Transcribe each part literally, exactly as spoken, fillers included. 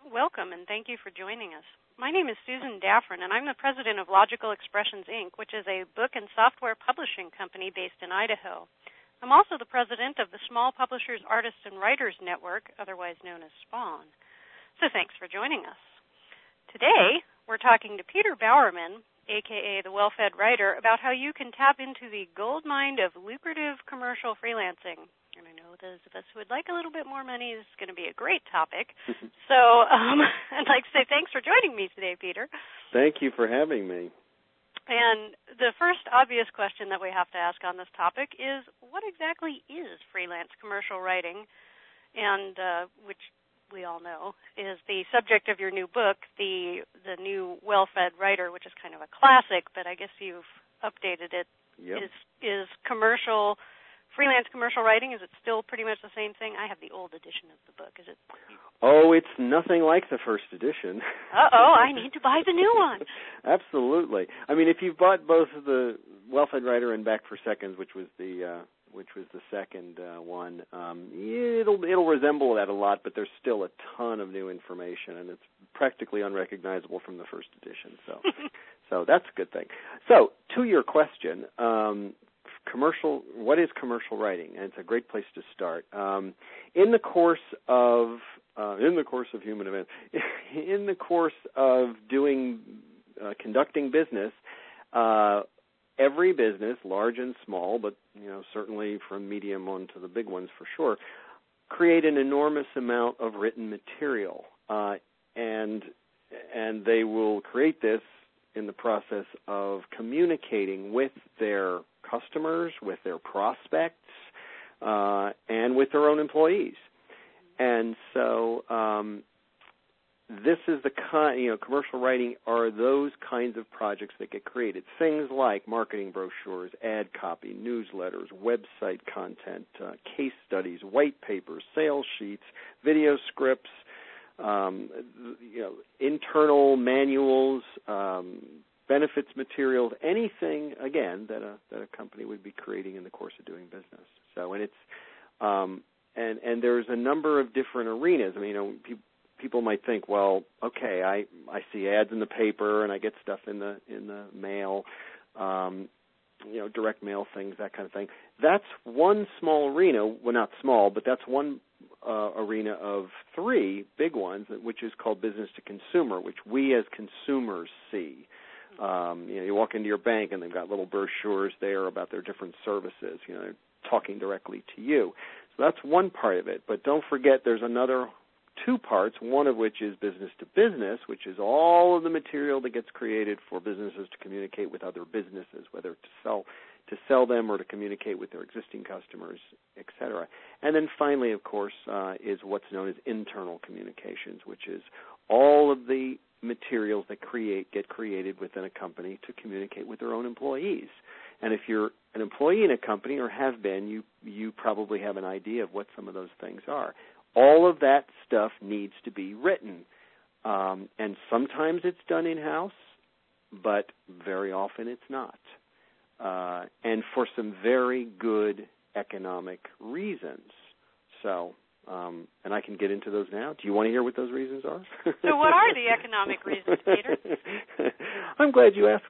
Welcome, and thank you for joining us. My name is Susan Daffron, and I'm the president of Logical Expressions, Incorporated, which is a book and software publishing company based in Idaho. I'm also the president of the Small Publishers, Artists, and Writers Network, otherwise known as SPAWN. So thanks for joining us. Today, we're talking to Peter Bowerman, a k a the Well-Fed Writer, about how you can tap into the gold mine of lucrative commercial freelancing. And I know those of us who would like a little bit more money, this is going to be a great topic. So um, I'd like to say thanks for joining me today, Peter. Thank you for having me. And the first obvious question that we have to ask on this topic is, what exactly is freelance commercial writing? And uh, which we all know is the subject of your new book, the the new Well-Fed Writer, which is kind of a classic, but I guess you've updated it. Yep. Is is commercial freelance commercial writing, is it still pretty much the same thing? I have the old edition of the book. Is it? Oh, it's nothing like the first edition. Uh-oh, I need to buy the new one. Absolutely. I mean, if you've bought both of the Well-Fed Writer and Back for Seconds, which was the uh, which was the second uh, one, um, it'll it'll resemble that a lot, but there's still a ton of new information, and it's practically unrecognizable from the first edition. So, so that's a good thing. So, to your question. Um, Commercial, what is commercial writing? And it's a great place to start. Um, in the course of uh, in the course of human events, in the course of doing uh, conducting business, uh, every business, large and small, but you know certainly from medium on to the big ones for sure, create an enormous amount of written material, uh, and and they will create this in the process of communicating with their customers, with their prospects, uh, and with their own employees. And so um, this is the kind, you know, commercial writing are those kinds of projects that get created. Things like marketing brochures, ad copy, newsletters, website content, uh, case studies, white papers, sales sheets, video scripts, um, you know, internal manuals, um, benefits materials, anything, again, that a that a company would be creating in the course of doing business. So, and it's, um, and and there's a number of different arenas. I mean, you know, pe- people might think, well, okay, I, I see ads in the paper and I get stuff in the in the mail, um, you know, direct mail things, that kind of thing. That's one small arena. Well, not small, but that's one uh, arena of three big ones, which is called business to consumer, which we as consumers see. Um, you know, you walk into your bank and they've got little brochures there about their different services, you know, talking directly to you. So that's one part of it. But don't forget there's another two parts, one of which is business to business, which is all of the material that gets created for businesses to communicate with other businesses, whether to sell to sell them or to communicate with their existing customers, et cetera. And then finally, of course, uh, is what's known as internal communications, which is all of the materials that create get created within a company to communicate with their own employees. And if you're an employee in a company or have been, you you probably have an idea of what some of those things are. All of that stuff needs to be written. Um, and sometimes it's done in-house, but very often it's not. Uh, and for some very good economic reasons. So, um, and I can get into those now. Do you want to hear what those reasons are? So what are the economic reasons, Peter? I'm glad you asked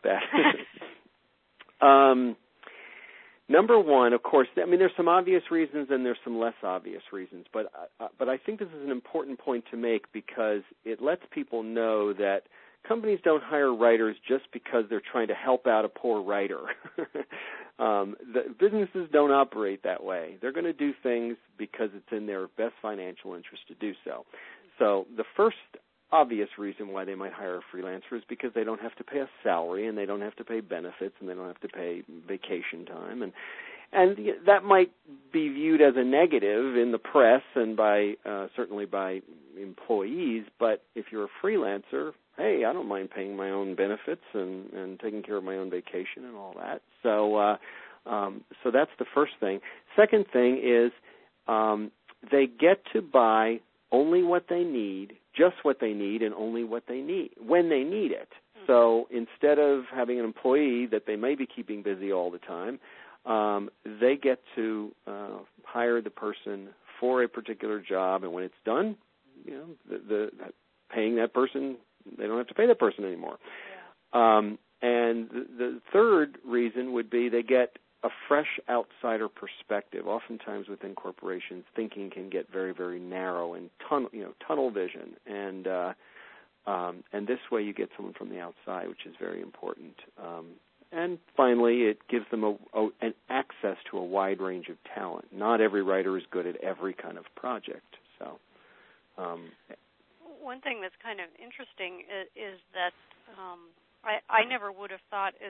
that. um, number one, of course, I mean, there's some obvious reasons and there's some less obvious reasons, but uh, but I think this is an important point to make because it lets people know that companies don't hire writers just because they're trying to help out a poor writer. um, the businesses don't operate that way. They're going to do things because it's in their best financial interest to do so. So the first obvious reason why they might hire a freelancer is because they don't have to pay a salary and they don't have to pay benefits and they don't have to pay vacation time. And and that might be viewed as a negative in the press and by uh, certainly by employees, but if you're a freelancer, hey, I don't mind paying my own benefits and, and taking care of my own vacation and all that. So uh, um, so that's the first thing. Second thing is um, they get to buy only what they need, just what they need, and only what they need, when they need it. So instead of having an employee that they may be keeping busy all the time, um, they get to uh, hire the person for a particular job, and when it's done, you know, the, the paying that person. They don't have to pay that person anymore. Yeah. Um, and the, the third reason would be they get a fresh outsider perspective. Oftentimes within corporations, thinking can get very, very narrow and tunnel, you know, tunnel vision. And uh, um, and this way you get someone from the outside, which is very important. Um, and finally, it gives them a, a, an access to a wide range of talent. Not every writer is good at every kind of project. So, um, one thing that's kind of interesting is, is that um, I, I never would have thought as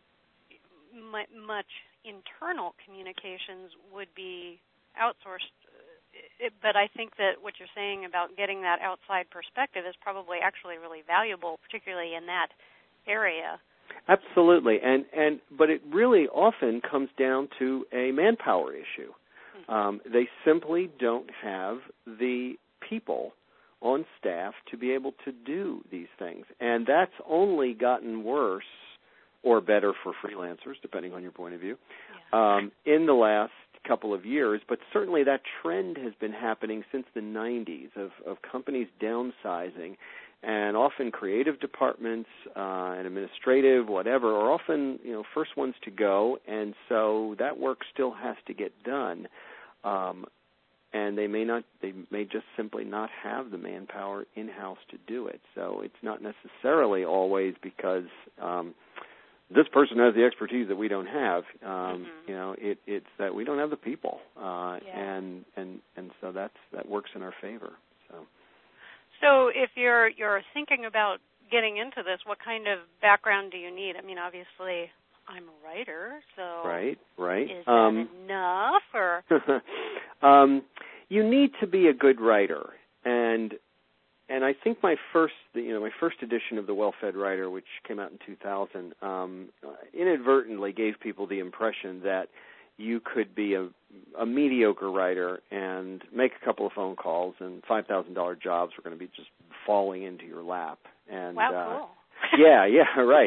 much internal communications would be outsourced, but I think that what you're saying about getting that outside perspective is probably actually really valuable, particularly in that area. Absolutely, and and but it really often comes down to a manpower issue. Mm-hmm. Um, they simply don't have the people on staff to be able to do these things, and that's only gotten worse or better for freelancers, depending on your point of view, yeah. um, in the last couple of years. But certainly that trend has been happening since the nineties of, of companies downsizing, and often creative departments uh, and administrative, whatever, are often, you know, first ones to go, and so that work still has to get done. Um, and they may not, they may just simply not have the manpower in-house to do it. So it's not necessarily always because um, this person has the expertise that we don't have. Um, mm-hmm. You know, it, it's that we don't have the people, uh, yeah. and and and so that's that works in our favor. So, so if you're you're thinking about getting into this, what kind of background do you need? I mean, obviously, I'm a writer, so right, right. Is that um, enough, or um, you need to be a good writer, and. And I think my first, you know, my first edition of The Well-Fed Writer, which came out in two thousand, um, inadvertently gave people the impression that you could be a, a mediocre writer and make a couple of phone calls, and five thousand dollars jobs were going to be just falling into your lap. And wow, uh, cool. Yeah, yeah, right.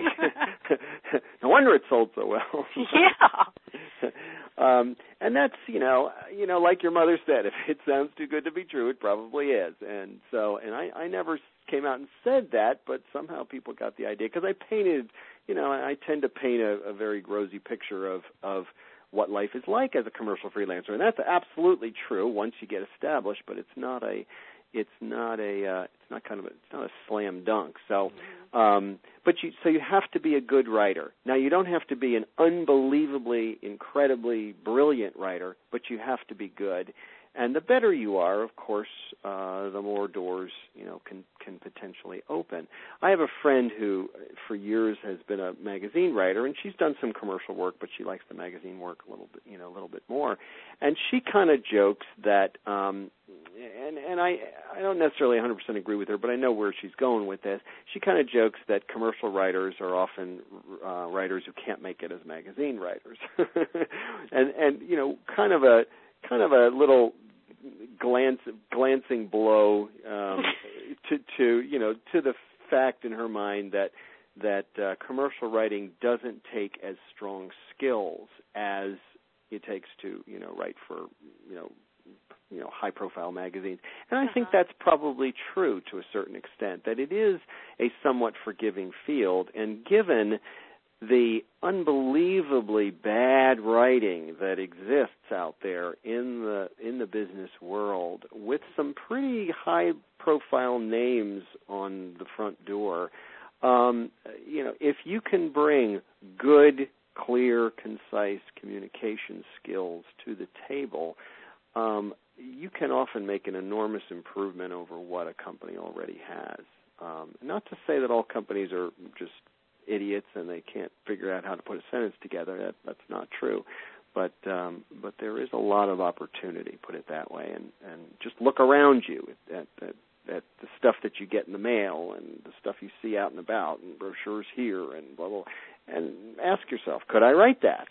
No wonder it sold so well. Yeah. Um, and that's, you know, you know, like your mother said, if it sounds too good to be true, it probably is. And so, and I, I never came out and said that, but somehow people got the idea, because I painted, you know, I tend to paint a, a very rosy picture of, of what life is like as a commercial freelancer. And that's absolutely true once you get established, but it's not a, it's not a, uh, it's not kind of a, it's not a slam dunk. So, um, but you, so you have to be a good writer. Now, you don't have to be an unbelievably, incredibly brilliant writer, but you have to be good. And the better you are, of course, uh, the more doors, you know, can can potentially open. I have a friend who, for years, has been a magazine writer, and she's done some commercial work, but she likes the magazine work a little bit, you know, a little bit more. And she kind of jokes that, um, and and I I don't necessarily one hundred percent agree with her, but I know where she's going with this. She kind of jokes that commercial writers are often uh, writers who can't make it as magazine writers, and and you know, kind of a kind of a little glance, glancing blow um, to, to you know to the fact in her mind that that uh, commercial writing doesn't take as strong skills as it takes to you know write for you know you know high profile magazines. And I uh-huh. think that's probably true to a certain extent, that it is a somewhat forgiving field, and given the unbelievably bad writing that exists out there in the in the business world, with some pretty high-profile names on the front door, um, you know, if you can bring good, clear, concise communication skills to the table, um, you can often make an enormous improvement over what a company already has. Um, not to say that all companies are just idiots and they can't figure out how to put a sentence together. That, that's not true. But um, but there is a lot of opportunity, put it that way, and, and just look around you at, at, at the stuff that you get in the mail and the stuff you see out and about and brochures here and blah, blah, and ask yourself, could I write that?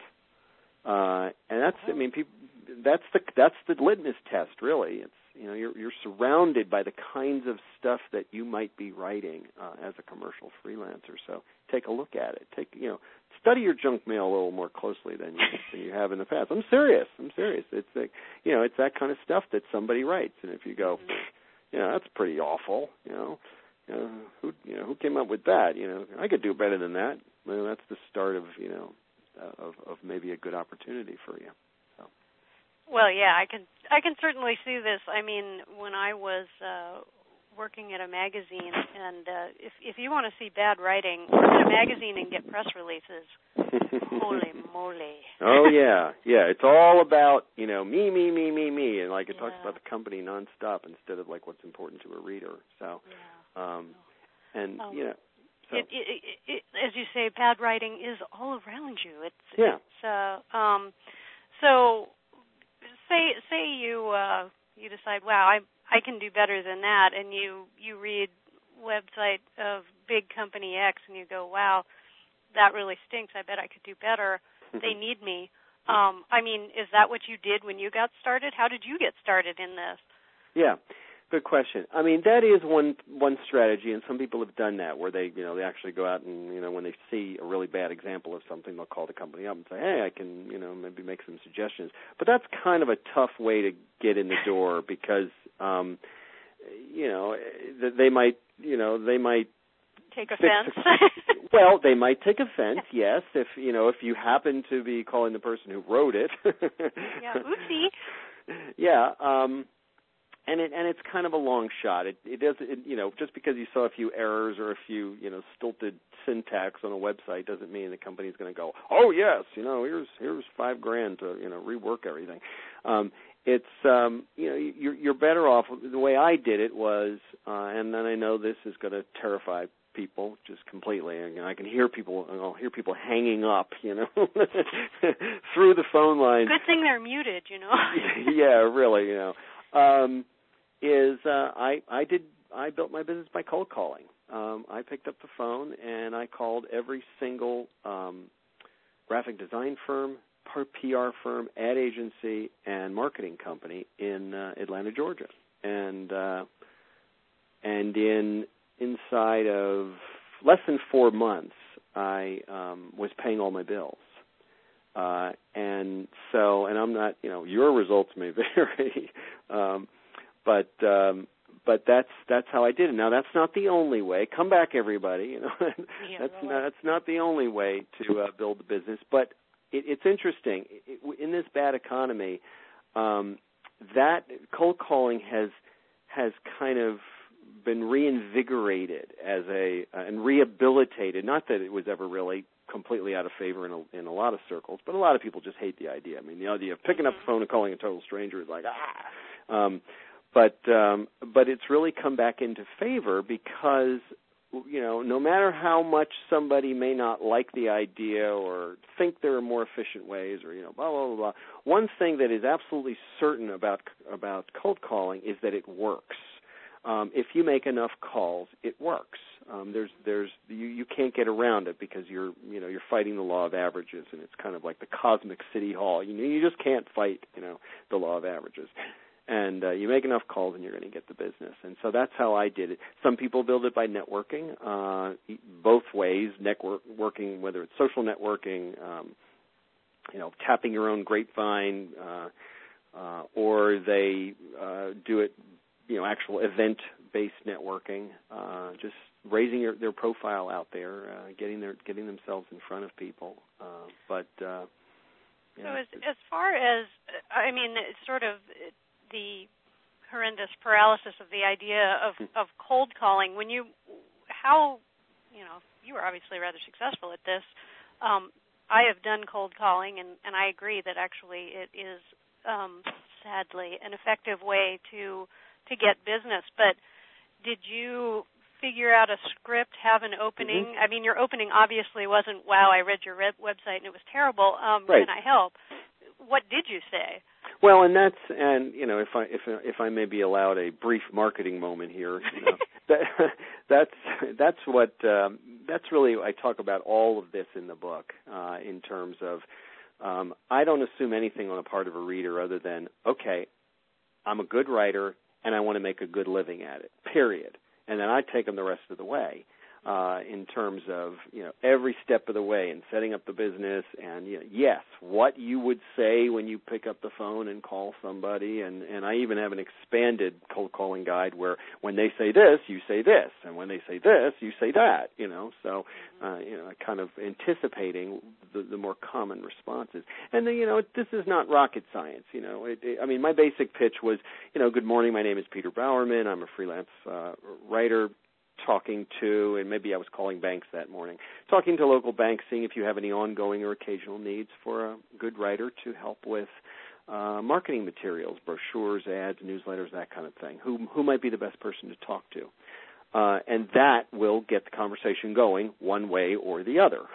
Uh, and that's, I mean, people, that's the that's the litmus test, really. It's, you know, you're you're surrounded by the kinds of stuff that you might be writing uh, as a commercial freelancer. So take a look at it. Take you know, study your junk mail a little more closely than you than you have in the past. I'm serious. I'm serious. It's like, you know, it's that kind of stuff that somebody writes, and if you go, you know, that's pretty awful. You know, you know, who you know who came up with that? You know, I could do better than that. Well, that's the start of you know of of maybe a good opportunity for you. So. Well, yeah, I can I can certainly see this. I mean, when I was uh, working at a magazine, and uh, if if you want to see bad writing, work at a magazine and get press releases. Holy moly! Oh yeah, yeah. It's all about you know me, me, me, me, me, and like it yeah. talks about the company nonstop instead of like what's important to a reader. So, yeah. um, and um, you know, so. it, it, it, it, as you say, bad writing is all around you. It's yeah. It's, uh, um, so say say you uh, you decide, wow, I I can do better than that, and you you read website of big company X, and you go, wow, that really stinks. I bet I could do better. They need me. Um, I mean, is that what you did when you got started? How did you get started in this? Yeah, good question. I mean, that is one one strategy, and some people have done that, where they, you know, they actually go out and, you know, when they see a really bad example of something, they'll call the company up and say, hey, I can, you know, maybe make some suggestions. But that's kind of a tough way to get in the door because, um, you know, they might, you know, they might take offense. Well, they might take offense, yes, if you know if you happen to be calling the person who wrote it. yeah, oopsie. Yeah, um, and it and it's kind of a long shot. It it does it, you know just because you saw a few errors or a few you know stilted syntax on a website doesn't mean the company's going to go, oh yes, you know here's here's five grand to you know rework everything. Um, It's um, you know you're, you're better off. The way I did it was, uh, and then I know this is going to terrify people just completely. And you know, I can hear people. I'll hear people hanging up, you know, through the phone lines. Good thing they're muted, you know. Yeah, really, you know. Um, is uh, I I did I built my business by cold calling. Um, I picked up the phone and I called every single um, graphic design firm, P R firm, ad agency, and marketing company in uh, Atlanta, Georgia, and uh, and in inside of less than four months, I um, was paying all my bills, uh, and so and I'm not, you know, your results may vary, um, but um, but that's that's how I did it. Now that's not the only way. Come back, everybody. You know, yeah, that's really. not, that's not the only way to uh, build the business, but It, it's interesting. It, in this bad economy, um, that cold calling has has kind of been reinvigorated as a uh, and rehabilitated. Not that it was ever really completely out of favor in a, in a lot of circles, but a lot of people just hate the idea. I mean, the idea of picking up the phone and calling a total stranger is like ah. Um, but um, but it's really come back into favor because, you know, no matter how much somebody may not like the idea or think there are more efficient ways or, you know, blah, blah, blah, blah, one thing that is absolutely certain about about cold calling is that it works. Um, if you make enough calls, it works. Um, there's there's you, you can't get around it because you're you know you're fighting the law of averages, and it's kind of like the cosmic city hall. You know, you just can't fight you know the law of averages. And uh, you make enough calls and you're going to get the business. And so that's how I did it. Some people build it by networking, uh, both ways, network, working, whether it's social networking, um, you know, tapping your own grapevine, uh, uh, or they uh, do it, you know, actual event-based networking, uh, just raising your, their profile out there, uh, getting their getting themselves in front of people. Uh, but uh, so as, as far as, I mean, it's sort of the horrendous paralysis of the idea of, of cold calling. When you, how, you know, you were obviously rather successful at this. Um, I have done cold calling, and, and I agree that actually it is, um, sadly, an effective way to to get business. But did you figure out a script, have an opening? Mm-hmm. I mean, your opening obviously wasn't, wow, I read your web- website and it was terrible. Um, right. Can I help? What did you say? Well, and that's and you know if I if if I may be allowed a brief marketing moment here, you know, that, that's that's what um, that's really I talk about all of this in the book uh, in terms of um, I don't assume anything on the part of a reader other than okay, I'm a good writer and I want to make a good living at it. Period. And then I take them the rest of the way. uh, in terms of, you know, every step of the way and setting up the business and, you know, yes, what you would say when you pick up the phone and call somebody. And, and I even have an expanded cold calling guide where when they say this, you say this. And when they say this, you say that, you know. So, uh, you know, kind of anticipating the, the more common responses. And, then, you know, this is not rocket science, you know. It, it, I mean, my basic pitch was, you know, good morning, my name is Peter Bowerman. I'm a freelance uh, writer. Talking to, and maybe I was calling banks that morning, talking to local banks, seeing if you have any ongoing or occasional needs for a good writer to help with uh, marketing materials, brochures, ads, newsletters, that kind of thing. Who who might be the best person to talk to? Uh, and that will get the conversation going one way or the other.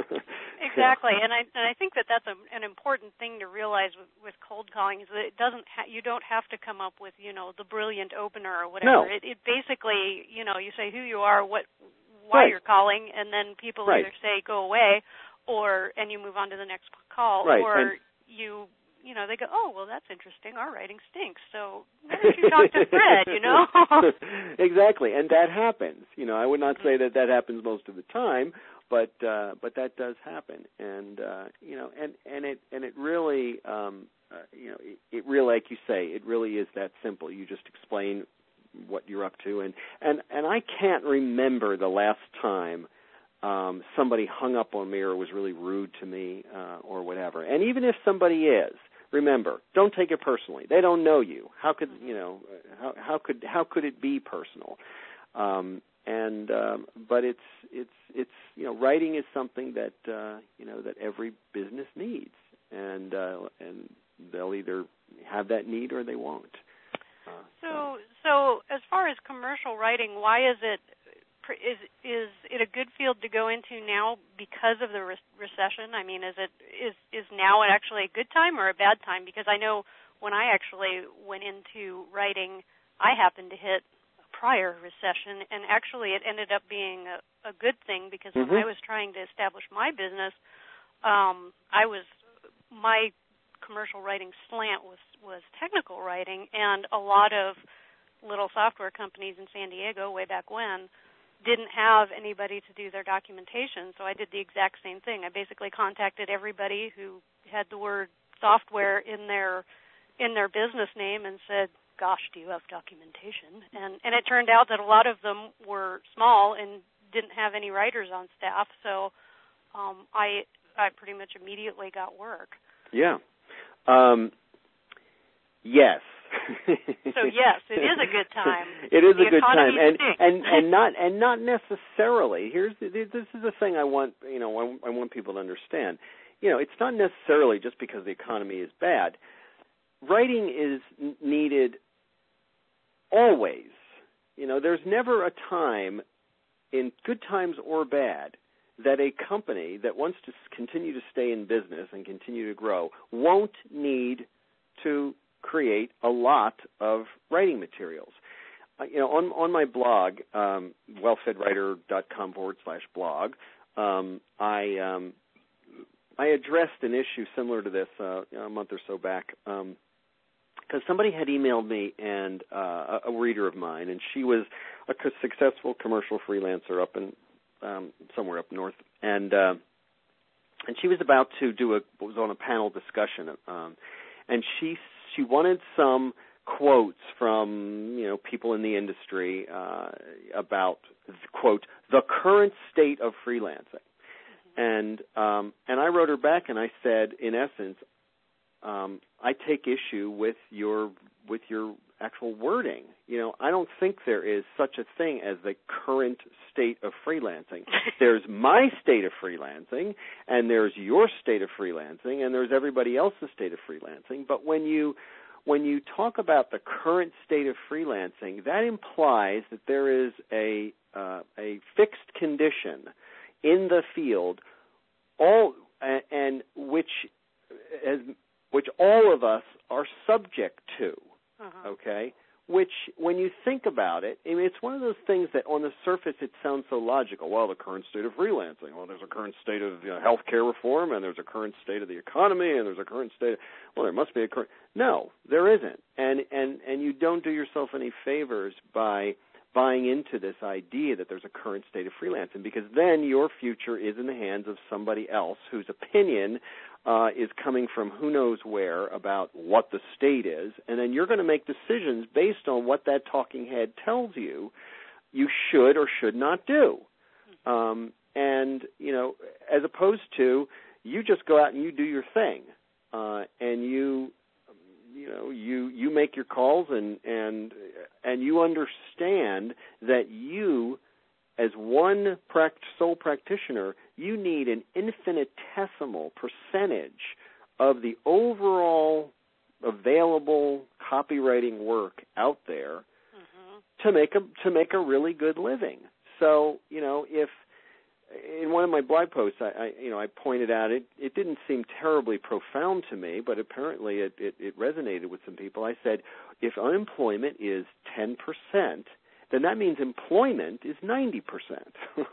Exactly, and I and I think that that's a, an important thing to realize with, with cold calling is that it doesn't ha- you don't have to come up with, you know, the brilliant opener or whatever. No. It, it basically, you know, you say who you are, what why right. you're calling, and then people right. either say go away, or and you move on to the next call, right. or and, you. You know, they go, oh, well, that's interesting. Our writing stinks. So why don't you talk to Fred, you know? Exactly. And that happens. You know, I would not say that that happens most of the time, but uh, but that does happen. And, uh, you know, and, and it and it really, um, uh, you know, it, it really, like you say, it really is that simple. You just explain what you're up to. And, and, and I can't remember the last time um, somebody hung up on me or was really rude to me uh, or whatever. And even if somebody is, remember, don't take it personally. They don't know you. How could you know? How, how could how could it be personal? Um, and um, but it's it's it's you know, writing is something that uh, you know that every business needs, and uh, and they'll either have that need or they won't. Uh, so so as far as commercial writing, why is it? Is is it a good field to go into now because of the re- recession? I mean, is it is is now actually a good time or a bad time? Because I know when I actually went into writing, I happened to hit a prior recession, and actually it ended up being a, a good thing because mm-hmm. when I was trying to establish my business, um, I was my commercial writing slant was was technical writing, and a lot of little software companies in San Diego way back when didn't have anybody to do their documentation, so I did the exact same thing. I basically contacted everybody who had the word software in their in their business name and said, gosh, do you have documentation? And and it turned out that a lot of them were small and didn't have any writers on staff, so um, I I pretty much immediately got work. Yeah. Um, yes. So yes, it is a good time. It is the a good time, and stinks. and and not and not necessarily. Here's the, this is the thing I want you know I, I want people to understand. You know, it's not necessarily just because the economy is bad. Writing is needed always. You know, there's never a time, in good times or bad, that a company that wants to continue to stay in business and continue to grow won't need to create a lot of writing materials. Uh, you know, on on my blog, um, wellfedwriter.com forward slash blog, um, I um, I addressed an issue similar to this uh, a month or so back because um, somebody had emailed me and uh, a, a reader of mine, and she was a successful commercial freelancer up in um, somewhere up north, and uh, and she was about to do a was on a panel discussion, um, and she. She wanted some quotes from, you know, people in the industry uh, about, quote, the current state of freelancing. Mm-hmm. And um, and I wrote her back and I said, in essence, um, I take issue with your with your actual wording. You know, I don't think there is such a thing as the current state of freelancing. There's my state of freelancing, and there's your state of freelancing, and there's everybody else's state of freelancing. But when you when you talk about the current state of freelancing, that implies that there is a uh, a fixed condition in the field, all and, and which as which all of us are subject to. Uh-huh. Okay, which when you think about it, I mean, it's one of those things that on the surface it sounds so logical. Well, the current state of freelancing. Well, there's a current state of you know, healthcare reform, and there's a current state of the economy, and there's a current state. Of, well, there must be a current. No, there isn't, and and and you don't do yourself any favors by buying into this idea that there's a current state of freelancing, because then your future is in the hands of somebody else whose opinion uh, is coming from who knows where about what the state is, and then you're going to make decisions based on what that talking head tells you you should or should not do. Um, and, you know, as opposed to you just go out and you do your thing, uh, and you, you know, you, you make your calls and, and, and you understand that you, as one pract- sole practitioner, you need an infinitesimal percentage of the overall available copywriting work out there mm-hmm. to make a to make a really good living. So, you know, if in one of my blog posts, I, I you know, I pointed out it, it didn't seem terribly profound to me, but apparently it, it, it resonated with some people. I said, if unemployment is ten percent, then that means employment is ninety percent.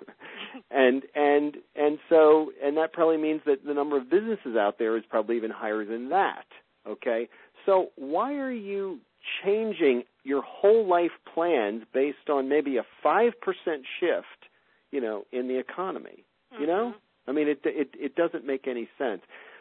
and and and so and that probably means that the number of businesses out there is probably even higher than that. Okay? So why are you changing your whole life plans based on maybe a five percent shift, you know, in the economy? Mm-hmm. You know? I mean, it it it doesn't make any sense.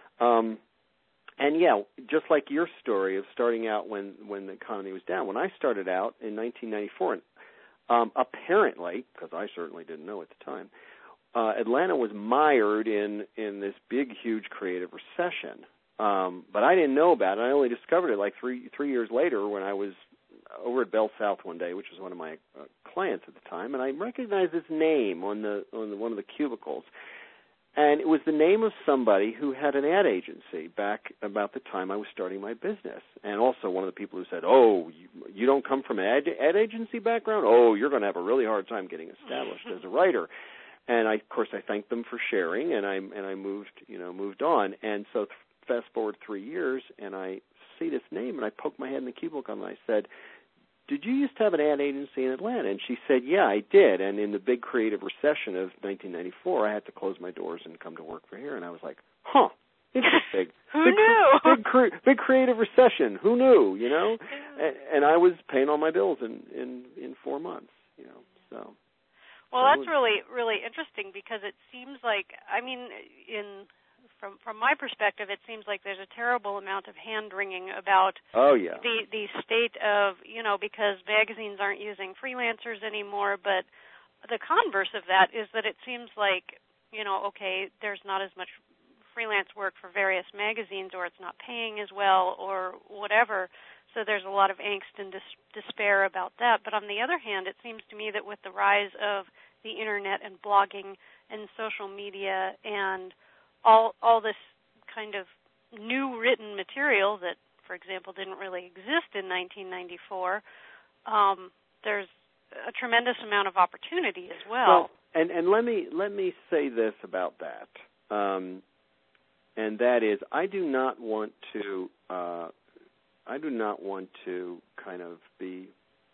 Um And, yeah, just like your story of starting out when, when the economy was down. When I started out in nineteen ninety-four, um, apparently, because I certainly didn't know at the time, uh, Atlanta was mired in, in this big, huge creative recession. Um, but I didn't know about it. I only discovered it like three three years later when I was over at Bell South one day, which was one of my uh, clients at the time, and I recognized his name on the on the, one of the cubicles. And it was the name of somebody who had an ad agency back about the time I was starting my business. And also one of the people who said, oh, you, you don't come from an ad, ad agency background? Oh, you're going to have a really hard time getting established as a writer. And, I, of course, I thanked them for sharing, and I and I moved, you know, moved on. And so fast forward three years, and I see this name, and I poked my head in the cubicle, and I said, did you used to have an ad agency in Atlanta? And she said, yeah, I did. And in the big creative recession of nineteen ninety-four, I had to close my doors and come to work for here. And I was like, huh, interesting. Who big, knew? Big, cre- big creative recession. Who knew, you know? and, and I was paying all my bills in, in, in four months, you know, so. Well, so that's was, really, really interesting because it seems like, I mean, in... From from my perspective, it seems like there's a terrible amount of hand-wringing about oh, yeah. the, the state of, you know, because magazines aren't using freelancers anymore. But the converse of that is that it seems like, you know, okay, there's not as much freelance work for various magazines, or it's not paying as well, or whatever. So there's a lot of angst and dis- despair about that. But on the other hand, it seems to me that with the rise of the Internet and blogging and social media and all all this kind of new written material that, for example, didn't really exist in nineteen ninety-four, um, there's a tremendous amount of opportunity as well. Well, and, and let me let me say this about that, um, and that is, I do not want to uh, I do not want to kind of be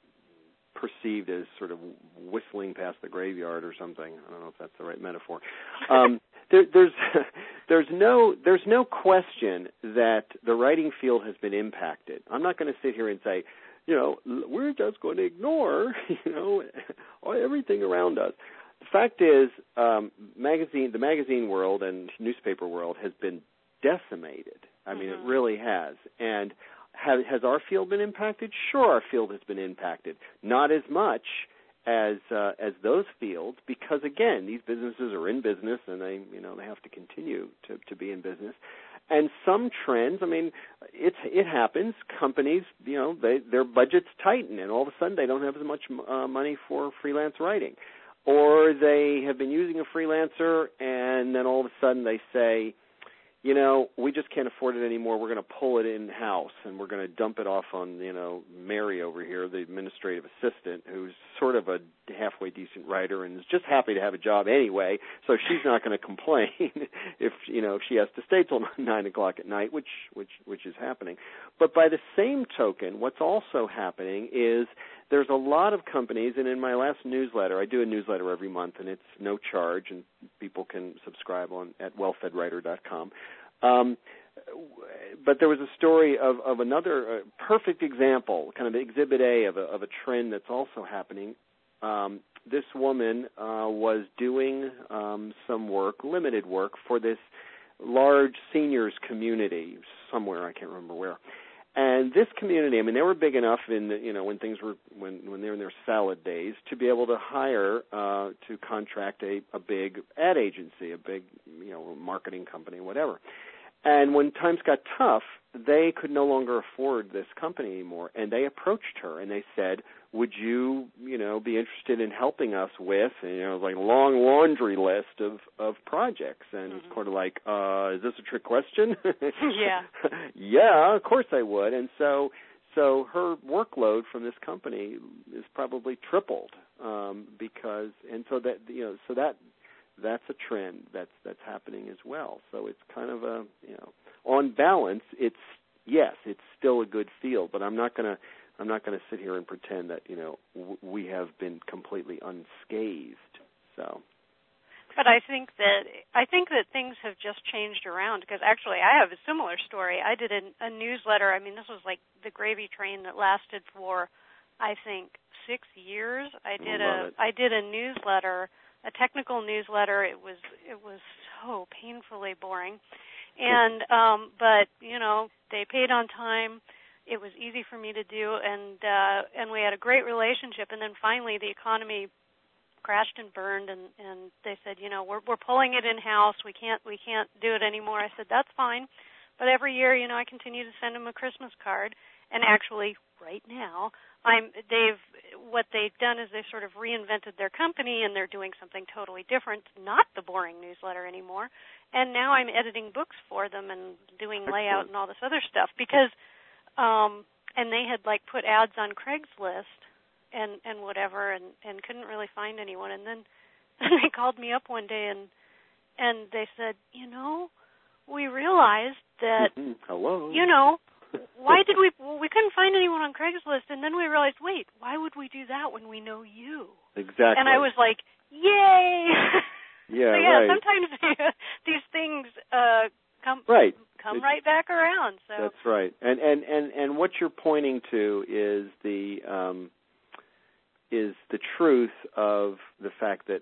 perceived as sort of whistling past the graveyard or something. I don't know if that's the right metaphor. Um, there, there's there's no there's no question that the writing field has been impacted. I'm not going to sit here and say, you know, we're just going to ignore, you know, everything around us. The fact is, um, magazine the magazine world and newspaper world has been decimated. I mean, mm-hmm. it really has. And Has, has our field been impacted? Sure, our field has been impacted. Not as much as uh, as those fields, because again, these businesses are in business, and they you know they have to continue to, to be in business. And some trends, I mean, it's it happens. Companies, you know, they, their budgets tighten, and all of a sudden they don't have as much uh, money for freelance writing, or they have been using a freelancer, and then all of a sudden they say, you know, we just can't afford it anymore. We're going to pull it in-house, and we're going to dump it off on, you know, Mary over here, the administrative assistant, who's sort of a halfway decent writer and is just happy to have a job anyway, so she's not going to complain if, you know, if she has to stay till nine o'clock at night, which, which, which is happening. But by the same token, what's also happening is there's a lot of companies, and in my last newsletter, I do a newsletter every month, and it's no charge, and people can subscribe on at well fed writer dot com. Um, but there was a story of, of another uh, perfect example, kind of exhibit A of a, of a trend that's also happening. um, this woman uh, was doing um, some work, limited work, for this large seniors community somewhere, I can't remember where. And this community, I mean, they were big enough in the, you know, when things were, when, when they were in their salad days, to be able to hire, uh, to contract a, a big ad agency, a big, you know, marketing company, whatever. And when times got tough, they could no longer afford this company anymore. And they approached her and they said, would you, you know, be interested in helping us with, you know, like a long laundry list of, of projects? And mm-hmm. it's sort of like, uh, is this a trick question? Yeah. Yeah, of course I would. And so, so her workload from this company is probably tripled, um, because, and so that, you know, so that, that's a trend that's, that's happening as well. So it's kind of a, you know, on balance, it's, yes, it's still a good field, but I'm not going to, I'm not going to sit here and pretend that, you know, w- we have been completely unscathed. So, but I think that I think that things have just changed around, because actually I have a similar story. I did a, a newsletter. I mean, this was like the gravy train that lasted for, I think, six years. I did a it. I did a newsletter, a technical newsletter. It was it was so painfully boring, and um, but you know, they paid on time. It was easy for me to do, and uh, and we had a great relationship. And then finally, the economy crashed and burned, and, and they said, you know, we're we're pulling it in house. We can't we can't do it anymore. I said, that's fine, but every year, you know, I continue to send them a Christmas card. And actually, right now, I'm they've what they've done is they've sort of reinvented their company, and they're doing something totally different, not the boring newsletter anymore. And now I'm editing books for them and doing layout and all this other stuff because. Um, and they had, like, put ads on Craigslist and, and whatever and, and couldn't really find anyone. And then they called me up one day and and they said, you know, we realized that, hello, you know, why did we, well, we couldn't find anyone on Craigslist. And then we realized, wait, why would we do that when we know you? Exactly. And I was like, yay! Yeah, so, yeah, right. sometimes these things uh, come... Right. Come it's, right back around. So that's right, and and and and what you're pointing to is the um, is the truth of the fact that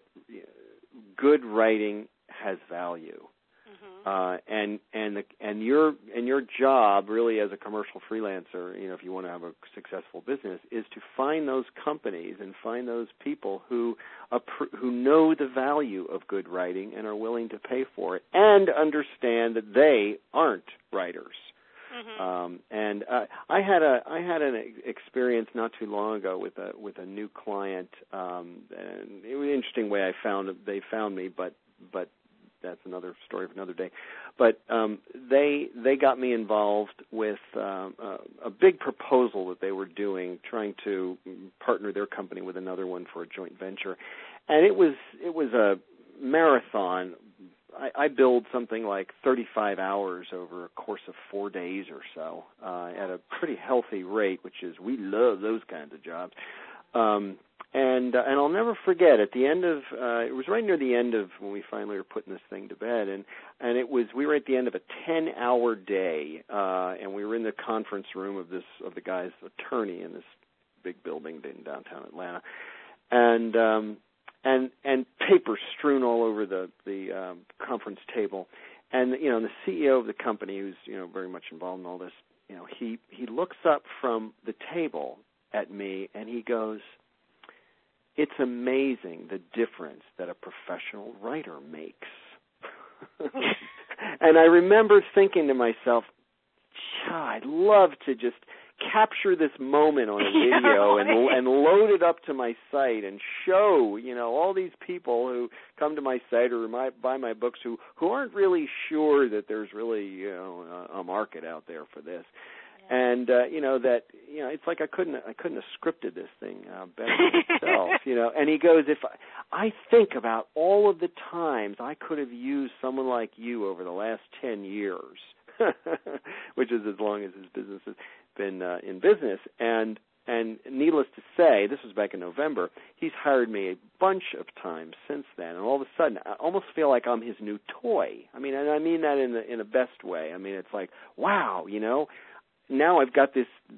good writing has value, mm-hmm. uh, and and the, and your and your job really as a commercial freelancer, you know, if you want to have a successful business, is to find those companies and find those people who who know the value of good writing and are willing to pay for it and understand that they aren't writers. Mm-hmm. Um, and uh, I had a I had an experience not too long ago with a with a new client. Um, and it was an interesting way I found they found me, but but that's another story for another day. But um, they they got me involved with um, a, a big proposal that they were doing, trying to partner their company with another one for a joint venture, and it was it was a marathon. I, I billed something like thirty-five hours over a course of four days or so uh, at a pretty healthy rate, which is we love those kinds of jobs. Um, And uh, and I'll never forget, at the end of, uh, it was right near the end of when we finally were putting this thing to bed, and, and it was, we were at the end of a ten-hour day, uh, and we were in the conference room of this, of the guy's attorney in this big building in downtown Atlanta, and um, and and papers strewn all over the, the um, conference table, and, you know, the C E O of the company, who's, you know, very much involved in all this, you know, he, he looks up from the table at me, and he goes, it's amazing the difference that a professional writer makes. And I remember thinking to myself, I'd love to just capture this moment on a video yeah, right. and and load it up to my site and show, you know, all these people who come to my site or my, buy my books who, who aren't really sure that there's really, you know, a, a market out there for this. And uh, you know that you know it's like I couldn't I couldn't have scripted this thing uh, better myself, you know. And he goes, if I, I think about all of the times I could have used someone like you over the last ten years, which is as long as his business has been uh, in business, and and needless to say, this was back in November. He's hired me a bunch of times since then, and all of a sudden, I almost feel like I'm his new toy. I mean, and I mean that in the in a best way. I mean, it's like, wow, you know. Now I've got this this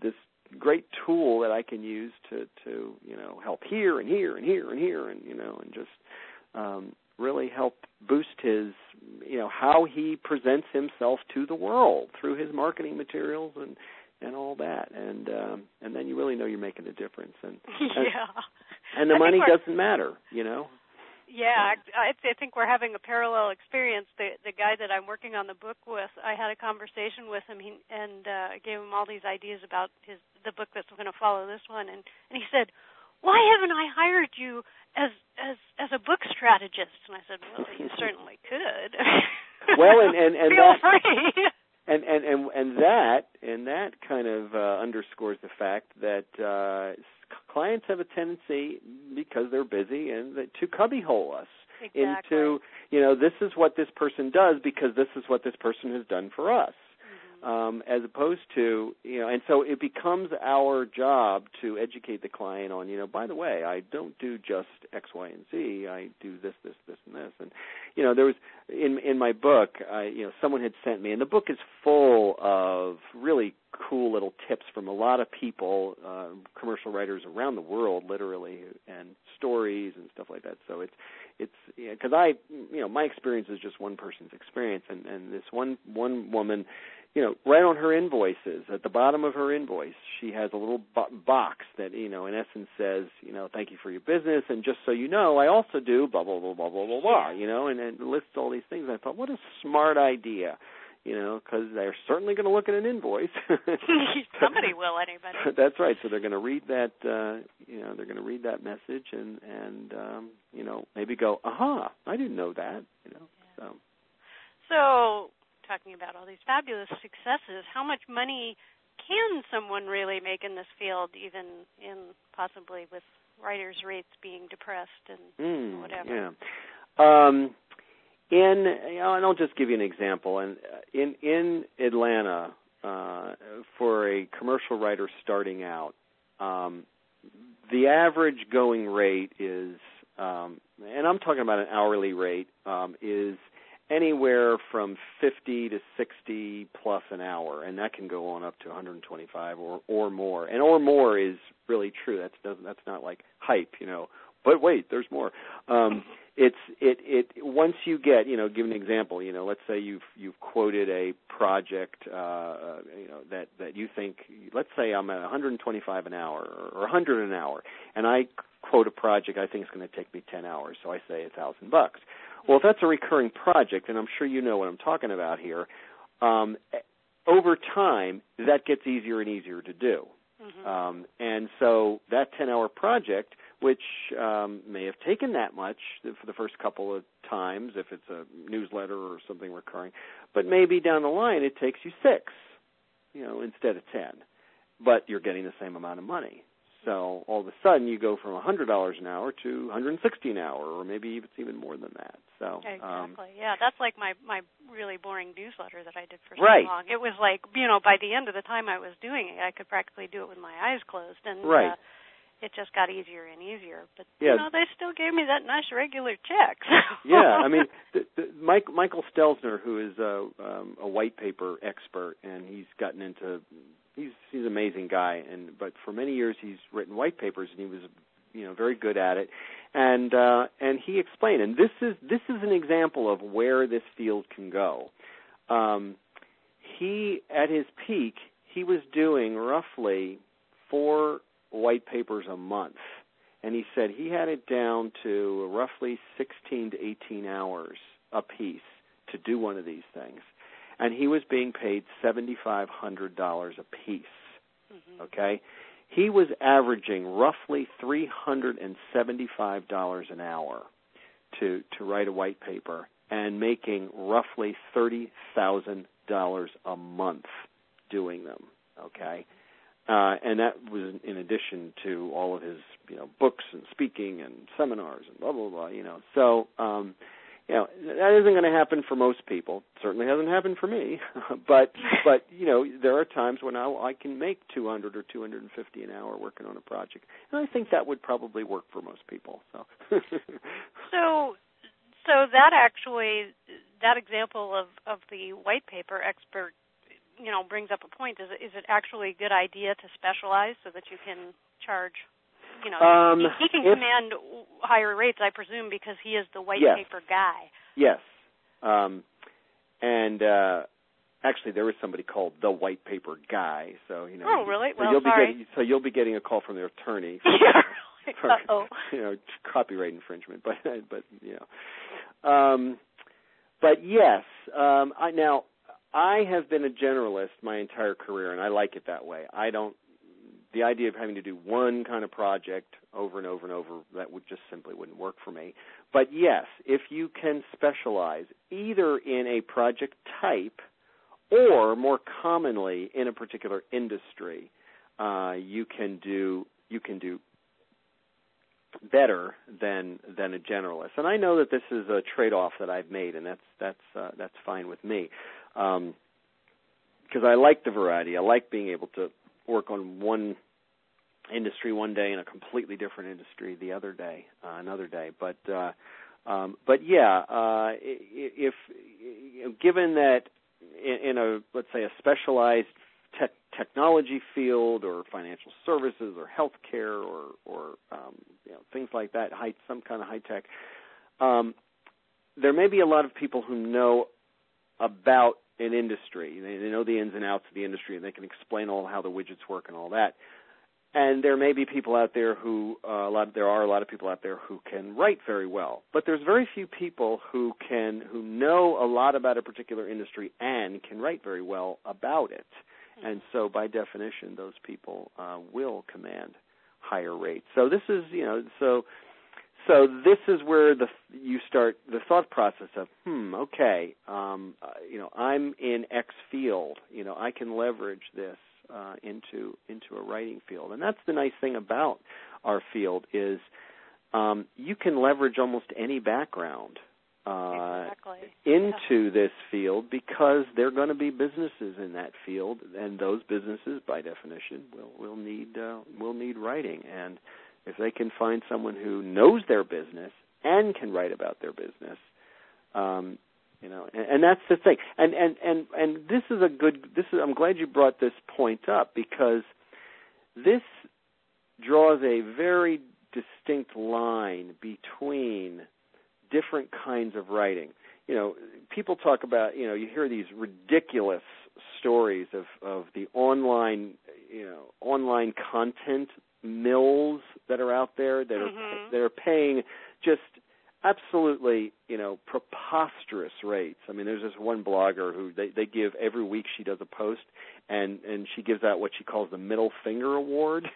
great tool that I can use to, to you know, help here and here and here and here and, you know, and just um, really help boost his, you know, how he presents himself to the world through his marketing materials and, and all that. And um, and then you really know you're making a difference. And, and, yeah. and the I money doesn't matter, you know. Yeah, I, I think we're having a parallel experience. The the guy that I'm working on the book with, I had a conversation with him he, and uh, I gave him all these ideas about his the book that's going to follow this one, and, and he said, "Why haven't I hired you as as as a book strategist?" And I said, "Well, you certainly could." Well, and and, and feel that, free. And and and and that and that kind of uh, underscores the fact that uh, clients have a tendency, because they're busy, and to cubbyhole us exactly. into, you know, this is what this person does because this is what this person has done for us. Mm-hmm. Um, as opposed to, you know, and so it becomes our job to educate the client on, you know, by the way, I don't do just X, Y, and Z. I do this, this, this, and this. And, you know, there was, in in my book, I, you know, someone had sent me, and the book is full of really cool little tips from a lot of people, uh, commercial writers around the world, literally, and stories and stuff like that. So it's, it's, because I, you know, my experience is just one person's experience, and, and this one one woman, you know, right on her invoices, at the bottom of her invoice, she has a little bo- box that, you know, in essence says, you know, thank you for your business, and just so you know, I also do blah, blah, blah, blah, blah, blah, blah, you know, and, and lists all these things. And I thought, what a smart idea, you know, because they're certainly going to look at an invoice. Somebody will, anybody. That's right. So they're going to read that, uh, you know, they're going to read that message and, and um, you know, maybe go, aha, I didn't know that, you know, yeah. so. So, talking about all these fabulous successes, how much money can someone really make in this field, even in possibly with writers' rates being depressed and mm, whatever? Yeah. Um, in, you know, and I'll just give you an example. And in in Atlanta, uh, for a commercial writer starting out, um, the average going rate is, um, and I'm talking about an hourly rate, um, is anywhere from fifty to sixty plus an hour, and that can go on up to one hundred twenty-five or, or more. And or more is really true. That's doesn't that's not like hype, you know. But wait, there's more. Um, it's it it once you get, you know, give an example. You know, let's say you've you've quoted a project, uh, you know, that that you think. Let's say I'm at one hundred twenty-five an hour or one hundred an hour, and I quote a project I think is going to take me ten hours. So I say a thousand bucks. Well, if that's a recurring project, and I'm sure you know what I'm talking about here, um, over time, that gets easier and easier to do. Mm-hmm. Um, and so that ten-hour project, which um, may have taken that much for the first couple of times, if it's a newsletter or something recurring, but maybe down the line it takes you six, you know, instead of ten. But you're getting the same amount of money. So all of a sudden you go from one hundred dollars an hour to one hundred sixty an hour, or maybe it's even more than that. So exactly, um, yeah, that's like my, my really boring newsletter that I did for so right. long. It was like, you know, by the end of the time I was doing it, I could practically do it with my eyes closed, and right. uh, it just got easier and easier. But yeah. you know, they still gave me that nice regular check. So. Yeah, I mean, the, the, Mike, Michael Stelzner, who is a, um, a white paper expert, and he's gotten into He's he's an amazing guy, and but for many years he's written white papers, and he was, you know, very good at it. And uh, and he explained, and this is this is an example of where this field can go. Um, he at his peak, he was doing roughly four white papers a month, and he said he had it down to roughly sixteen to eighteen hours a piece to do one of these things. And he was being paid seven thousand five hundred dollars a piece, mm-hmm. okay? He was averaging roughly three hundred seventy-five dollars an hour to, to write a white paper and making roughly thirty thousand dollars a month doing them, okay? Uh, and that was in addition to all of his, you know, books and speaking and seminars and blah, blah, blah, you know. So, um you know, that isn't going to happen for most people. It certainly hasn't happened for me. but, but you know, there are times when I, I can make two hundred or two hundred fifty an hour working on a project. And I think that would probably work for most people. So, so, so that actually, that example of, of the white paper expert you know, brings up a point. Is it, is it actually a good idea to specialize so that you can charge, you know, um, he, he can if, command higher rates, I presume, because he is the white yes. paper guy. Yes. Um, and uh, actually, there is somebody called the white paper guy. So you know. Oh, really? So well, you'll sorry. be getting, so you'll be getting a call from their attorney. Yeah. For, Uh-oh. you know, copyright infringement, but but you know. Um, but yes, um, I, now I have been a generalist my entire career, and I like it that way. I don't. The idea of having to do one kind of project over and over and over, that would just simply wouldn't work for me. But yes, if you can specialize either in a project type or more commonly in a particular industry, uh, you can do you can do better than than a generalist. And I know that this is a trade-off that I've made, and that's that's uh, that's fine with me, um, because I like the variety. I like being able to work on one industry one day and a completely different industry the other day, uh, another day. But uh, um, but yeah, uh, if you know, given that in, in a let's say a specialized te- technology field or financial services or healthcare or or um, you know, things like that, high, some kind of high tech, um, there may be a lot of people who know about an industry. They, they know the ins and outs of the industry, and they can explain all how the widgets work and all that. And there may be people out there who uh, a lot. There are a lot of people out there who can write very well, but there's very few people who can who know a lot about a particular industry and can write very well about it. And so, by definition, those people uh, will command higher rates. So this is, you know, so. So this is where the you start the thought process of, hmm, okay, um, uh, you know, I'm in X field, you know, I can leverage this uh, into into a writing field, and that's the nice thing about our field is um, you can leverage almost any background uh, exactly. into yeah. this field because there are going to be businesses in that field, and those businesses, by definition, will will need uh, will need writing. And if they can find someone who knows their business and can write about their business, um, you know, and, and that's the thing. And, and and and this is a good. This is. I'm glad you brought this point up because this draws a very distinct line between different kinds of writing. You know, people talk about. You know, you hear these ridiculous stories of of the online, you know, online content mills that are out there that are mm-hmm. that are paying just absolutely, you know, preposterous rates. I mean, there's this one blogger who they, they give every week she does a post, and, and she gives out what she calls the middle finger award.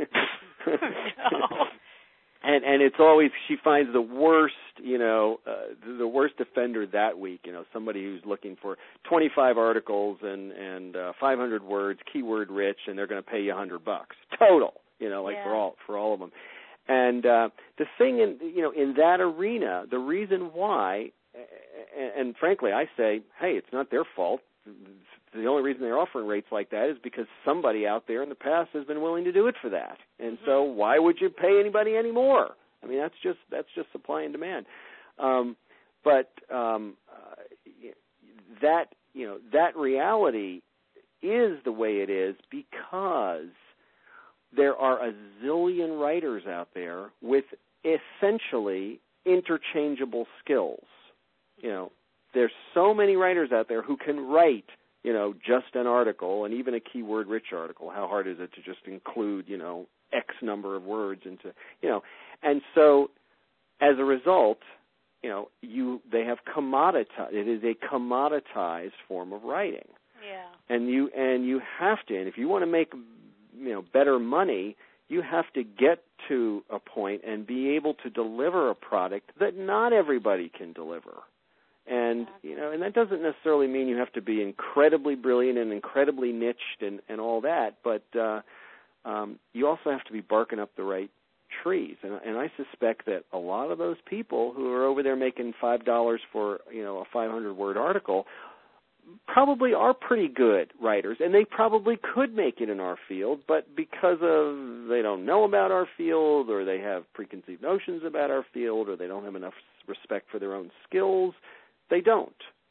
No. And and it's always she finds the worst, you know, uh, the worst offender that week. You know, somebody who's looking for twenty-five articles and and uh, five hundred words, keyword rich, and they're going to pay you a hundred bucks total. You know, like yeah. for all for all of them. And uh, the thing in you know in that arena, the reason why, and, and frankly, I say, hey, it's not their fault. The only reason they're offering rates like that is because somebody out there in the past has been willing to do it for that. And mm-hmm. so why would you pay anybody any more? I mean, that's just that's just supply and demand. Um, but um, uh, that you know that reality is the way it is because there are a zillion writers out there with essentially interchangeable skills. You know, there's so many writers out there who can write, you know, just an article and even a keyword-rich article. How hard is it to just include, you know, X number of words into, you know, and so as a result, you know, you they have commoditized. It is a commoditized form of writing. Yeah. And you and you have to, and if you want to make, you know, better money, you have to get to a point and be able to deliver a product that not everybody can deliver. And, you know, and that doesn't necessarily mean you have to be incredibly brilliant and incredibly niched and, and all that, but uh, um, you also have to be barking up the right trees. And, and I suspect that a lot of those people who are over there making five dollars for, you know, a five hundred word article probably are pretty good writers, and they probably could make it in our field, but because of they don't know about our field or they have preconceived notions about our field or they don't have enough respect for their own skills, they don't.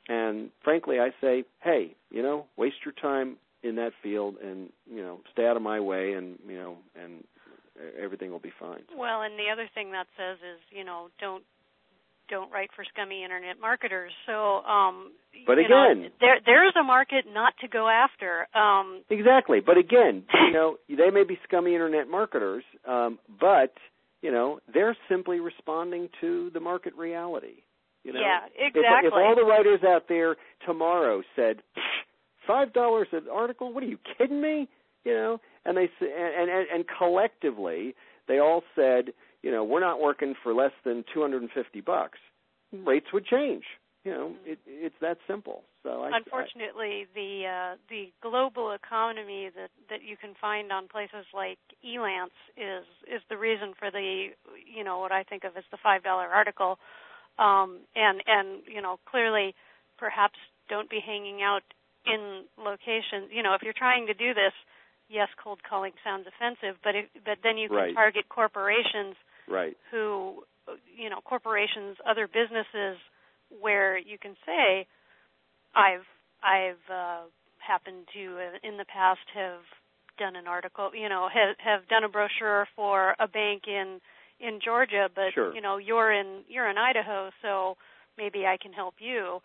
And frankly, I say, hey, you know, waste your time in that field, and you know, stay out of my way, and you know, and everything will be fine. Well, and the other thing that says is, you know, don't don't write for scummy internet marketers. So, um, but you again, know, there there is a market not to go after. Um, exactly. But again, you know, they may be scummy internet marketers, um, but you know, they're simply responding to the market reality. You know? Yeah, exactly. If, if all the writers out there tomorrow said five dollars an article, what are you kidding me? You know, and they and, and and collectively they all said, you know, we're not working for less than two hundred and fifty bucks. Rates would change. You know, it, it's that simple. So I, unfortunately, I, the uh, the global economy that, that you can find on places like Elance is is the reason for the, you know, what I think of as the five dollar article, um, and and you know, clearly, perhaps don't be hanging out in locations. You know, if you're trying to do this, yes, cold calling sounds offensive, but if, but then you can right. target corporations, right? Who, you know, corporations, other businesses, where you can say, I've I've uh, happened to uh, in the past have done an article, you know, have have done a brochure for a bank in in Georgia, but sure. you know, you're in you're in Idaho, so maybe I can help you.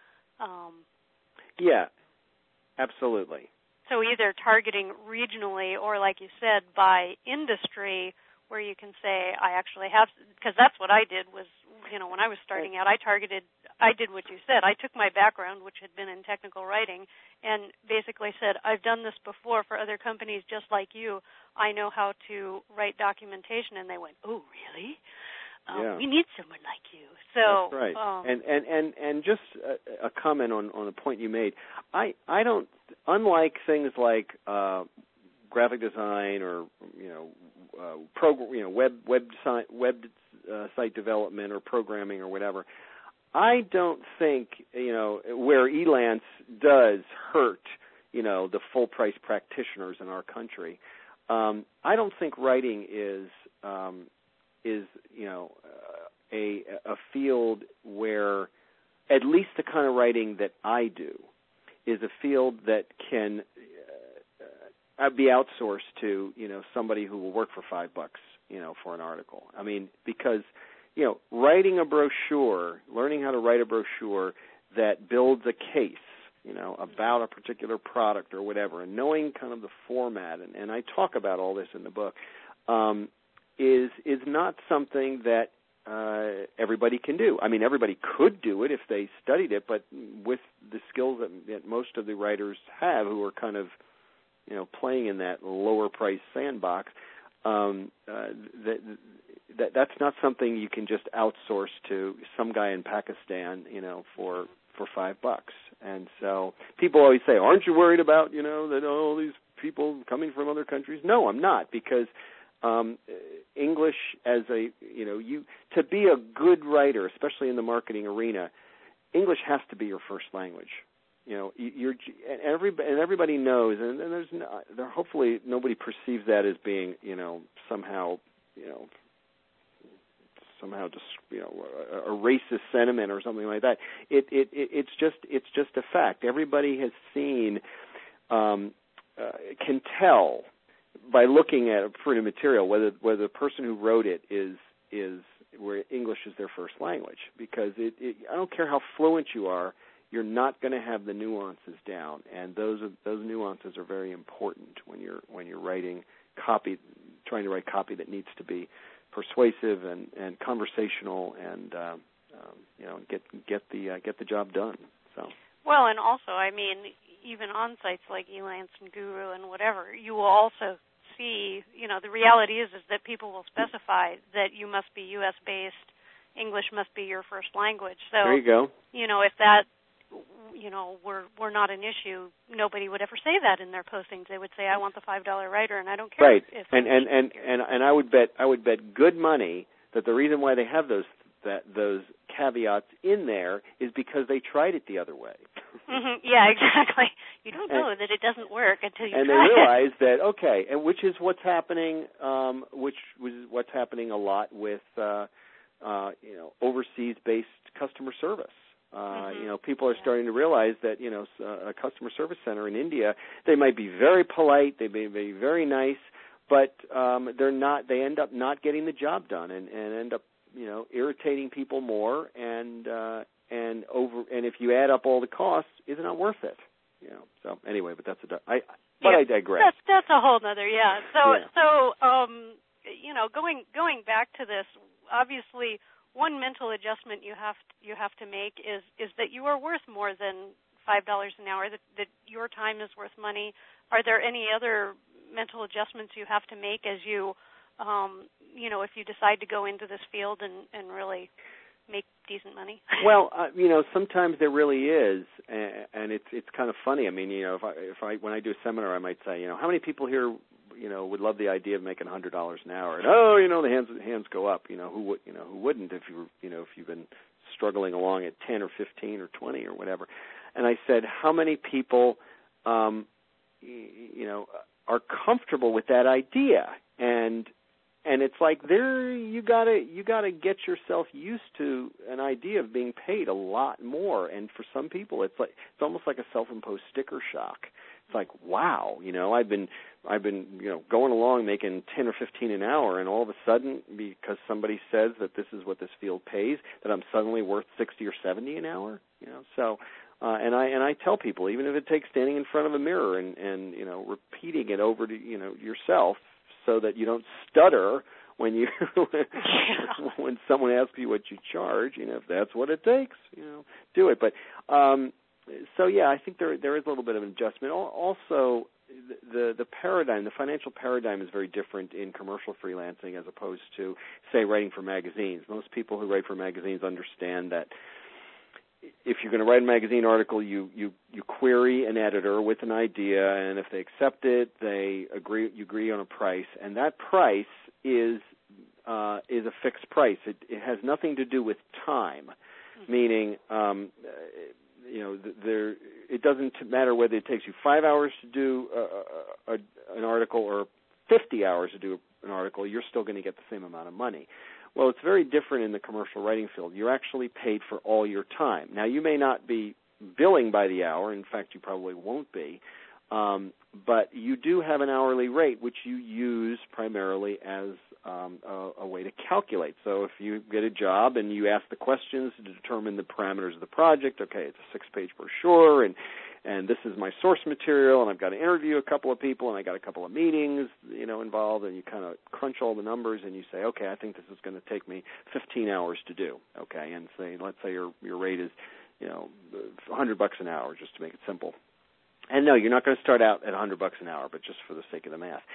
Um, yeah, absolutely. So either targeting regionally or, like you said, by industry, where you can say, I actually have, because that's what I did was, you know, when I was starting out, I targeted, I did what you said. I took my background, which had been in technical writing, and basically said, I've done this before for other companies just like you. I know how to write documentation. And they went, oh, really? Um, yeah. We need someone like you. So, that's right. Um, and, and, and, and just a, a comment on, on a point you made. I, I don't, unlike things like uh, graphic design or, you know, uh, program, you know, web web site, web uh, site development or programming or whatever, I don't think, you know, where Elance does hurt, you know, the full price practitioners in our country. Um, I don't think writing is um, is you know uh, a a field where, at least the kind of writing that I do, is a field that can uh, be outsourced to, you know, somebody who will work for five bucks, you know, for an article. I mean, because, you know, writing a brochure, learning how to write a brochure that builds a case, you know, about a particular product or whatever, and knowing kind of the format, and, and I talk about all this in the book, um, is is not something that uh, everybody can do. I mean, everybody could do it if they studied it, but with the skills that, that most of the writers have, who are kind of, you know, playing in that lower price sandbox, um, uh, that, that that's not something you can just outsource to some guy in Pakistan, you know, for for five bucks. And so people always say, aren't you worried about, you know, that all these people coming from other countries? No, I'm not, because um, English as a, you know, you to be a good writer, especially in the marketing arena, English has to be your first language. You know, you're and everybody and everybody knows, and, and there's no, there, hopefully nobody perceives that as being, you know, somehow, you know, somehow just, you know, a, a racist sentiment or something like that. It, it it it's just it's just a fact. Everybody has seen, um, uh, can tell by looking at a printed material whether whether the person who wrote it is is where English is their first language, because it, it I don't care how fluent you are, you're not going to have the nuances down, and those are, those nuances are very important when you're when you're writing copy, trying to write copy that needs to be persuasive and, and conversational, and uh, um, you know, get get the uh, get the job done. So well, and also, I mean, even on sites like Elance and Guru and whatever, you will also see, you know, the reality is is that people will specify that you must be U S based, English must be your first language. So there you go. You know, if that, you know, were were not an issue, nobody would ever say that in their postings. They would say, I want the five dollar writer, and I don't care. Right. If and and and, and and I would bet I would bet good money that the reason why they have those that those caveats in there is because they tried it the other way. Mm-hmm. Yeah, exactly. You don't know and, that it doesn't work until you and try it. And they realize that, okay, and which is what's happening, um, which was what's happening a lot with, uh, uh, you know, overseas-based customer service. Uh, mm-hmm. You know, people are yeah. starting to realize that, you know, a customer service center in India, they might be very polite, they may be very nice, but um, they're not. They end up not getting the job done, and, and end up, you know, irritating people more, and uh, and over. And if you add up all the costs, is it not worth it? You know. So anyway, but that's a. I, but yeah, I digress. That's that's a whole nother. Yeah. So yeah. so um, you know, going going back to this, obviously, one mental adjustment you have to, you have to make is is that you are worth more than five dollars an hour. That that your time is worth money. Are there any other mental adjustments you have to make as you, um, you know, if you decide to go into this field and, and really make decent money? Well, uh, you know, sometimes there really is, and, and it's it's kind of funny. I mean, you know, if I if I when I do a seminar, I might say, you know, how many people here, you know, would love the idea of making a hundred dollars an hour? And oh, you know, the hands hands go up. You know, who would you know who wouldn't if you were, you know if you've been struggling along at ten or fifteen or twenty or whatever. And I said, how many people, um, you know, are comfortable with that idea? And and it's like there you gotta you gotta get yourself used to an idea of being paid a lot more. And for some people, it's like it's almost like a self-imposed sticker shock. It's like, wow, you know, I've been I've been you know going along making ten or fifteen an hour, and all of a sudden, because somebody says that this is what this field pays, that I'm suddenly worth sixty or seventy an hour. You know, so. Uh, and I and I tell people, even if it takes standing in front of a mirror and, and you know repeating it over to you know yourself, so that you don't stutter when you when someone asks you what you charge, you know, if that's what it takes, you know, do it. But um, so yeah, I think there there is a little bit of an adjustment. Also, the the paradigm, the financial paradigm, is very different in commercial freelancing as opposed to, say, writing for magazines. Most people who write for magazines understand that if you're going to write a magazine article, you, you, you query an editor with an idea, and if they accept it, they agree. You agree on a price, and that price is uh, is a fixed price. It, it has nothing to do with time, mm-hmm. meaning um, you know there. It doesn't matter whether it takes you five hours to do a, a, an article or fifty hours to do an article. You're still going to get the same amount of money. Well, it's very different in the commercial writing field. You're actually paid for all your time. Now, you may not be billing by the hour. In fact, you probably won't be. Um, but you do have an hourly rate, which you use primarily as um, a, a way to calculate. So if you get a job and you ask the questions to determine the parameters of the project, okay, it's a six-page brochure, and and this is my source material, and I've got to interview a couple of people, and I got a couple of meetings, you know, involved, and you kind of crunch all the numbers, and you say, okay, I think this is going to take me fifteen hours to do, okay, and say, let's say your your rate is, you know, one hundred bucks an hour, just to make it simple. And no, you're not going to start out at one hundred bucks an hour, but just for the sake of the math.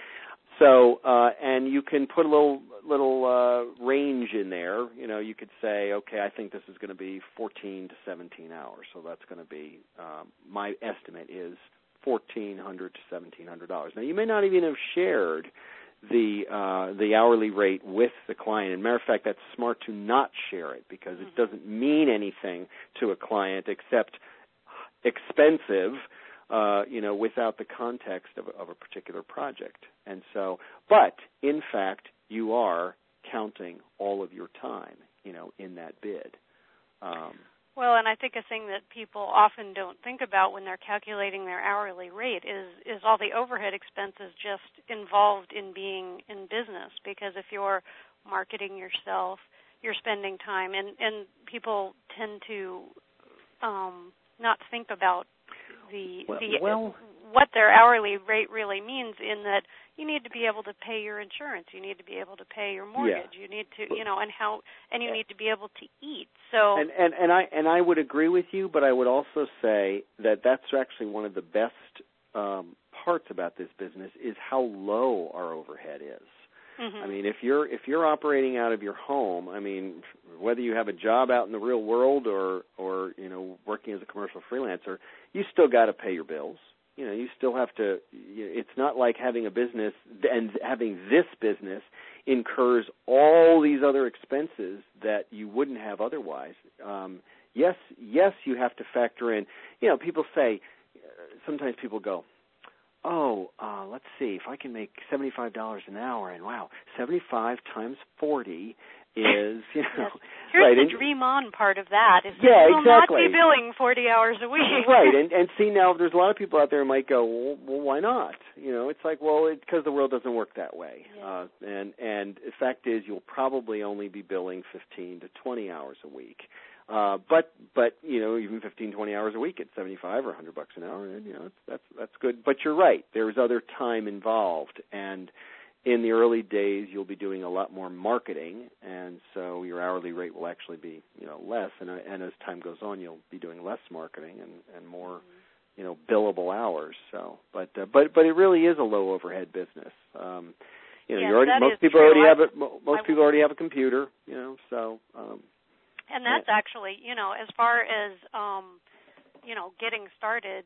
So, uh, and you can put a little little uh, range in there. You know, you could say, okay, I think this is going to be fourteen to seventeen hours. So that's going to be um, my estimate is fourteen hundred to seventeen hundred dollars. Now, you may not even have shared the uh, the hourly rate with the client. As a matter of fact, that's smart to not share it because it doesn't mean anything to a client except expensive. Uh, you know, without the context of, of a particular project. And so, but in fact, you are counting all of your time, you know, in that bid. Um, well, and I think a thing that people often don't think about when they're calculating their hourly rate is, is all the overhead expenses just involved in being in business. Because if you're marketing yourself, you're spending time, and, and people tend to um, not think about The, well, the well, what their hourly rate really means, in that you need to be able to pay your insurance, you need to be able to pay your mortgage, yeah. you need to, you know, and how, and you need to be able to eat. So, and, and and I and I would agree with you, but I would also say that that's actually one of the best um, parts about this business is how low our overhead is. mm-hmm. I mean, if you're if you're operating out of your home, I mean, whether you have a job out in the real world or or you know working as a commercial freelancer, you still got to pay your bills. You know, you still have to. It's not like having a business and having this business incurs all these other expenses that you wouldn't have otherwise. Um, yes, yes, you have to factor in. You know, people say sometimes people go, oh, uh, let's see, if I can make seventy-five dollars an hour, and wow, seventy-five times forty is, you know, Here's right. the and, dream on part of that. Is yeah, that you will exactly. not be billing forty hours a week. Right, and and see now there's a lot of people out there who might go, well, well why not? You know, it's like, well, it's because the world doesn't work that way. Yeah. Uh, and and the fact is, you'll probably only be billing fifteen to twenty hours a week. Uh, but but you know, even fifteen, twenty hours a week at seventy-five or a hundred bucks an hour, and you know, that's that's good. But you're right, there's other time involved, and in the early days, you'll be doing a lot more marketing, and so your hourly rate will actually be, you know, less. And, and as time goes on, you'll be doing less marketing and, and more, mm-hmm. you know, billable hours. So, but uh, but but it really is a low overhead business. Um, you know, yes, you already most people true. already I, have it. Most I, people already have a computer. You know, so. Um, and that's yeah. actually, you know, as far as um, you know, getting started.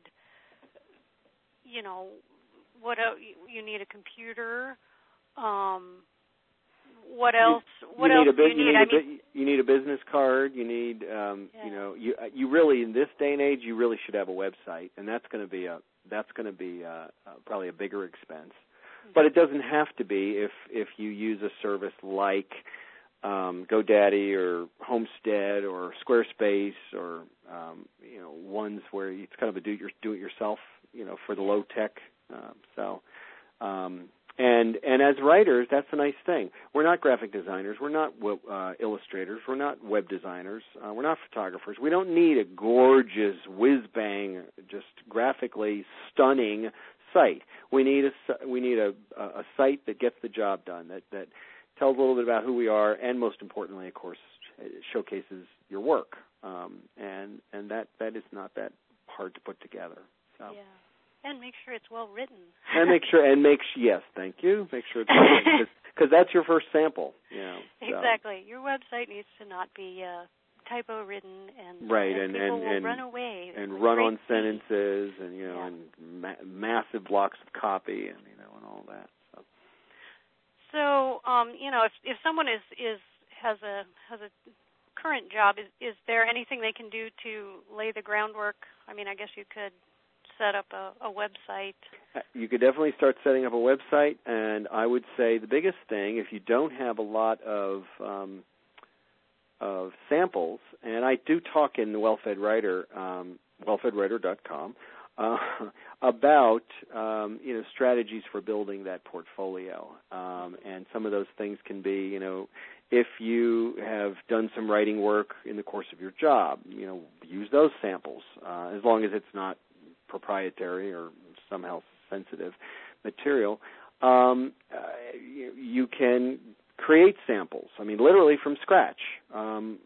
You know, what uh, you need a computer. Um, what else? You, what you else need a, do you you need? need I a, mean, you need a business card. You need, um, yeah. you know, you you really in this day and age, you really should have a website, and that's going to be a that's going to be a, uh, probably a bigger expense. Mm-hmm. But it doesn't have to be if if you use a service like um, GoDaddy or Homestead or Squarespace or um, you know ones where it's kind of a do it do it yourself, you know, for the low tech. Uh, so. Um, And and as writers, that's a nice thing. We're not graphic designers. We're not uh, illustrators. We're not web designers. Uh, we're not photographers. We don't need a gorgeous, whiz-bang, just graphically stunning site. We need a we need a, a site that gets the job done, that that tells a little bit about who we are, and most importantly, of course, showcases your work. Um, and and that that is not that hard to put together. So. Yeah. And make sure it's well written. and make sure, and make yes, thank you. Make sure it's well written, because that's your first sample. You know. So. Exactly. Your website needs to not be uh, typo written, and, right, and, and people and will and, run away and run on speed. sentences, and you know, yeah. and ma- massive blocks of copy, and you know, and all that. So, so um, you know, if if someone is is has a has a current job, is is there anything they can do to lay the groundwork? I mean, I guess you could set up a, a website. You could definitely start setting up a website, and I would say the biggest thing, if you don't have a lot of um, of samples, and I do talk in the Well-Fed Writer, um, well fed writer dot com, uh, about um, you know strategies for building that portfolio, um, and some of those things can be, you know, if you have done some writing work in the course of your job, you know, use those samples, uh, as long as it's not proprietary or somehow sensitive material. Um, uh, you, you can create samples. I mean, literally from scratch. Um,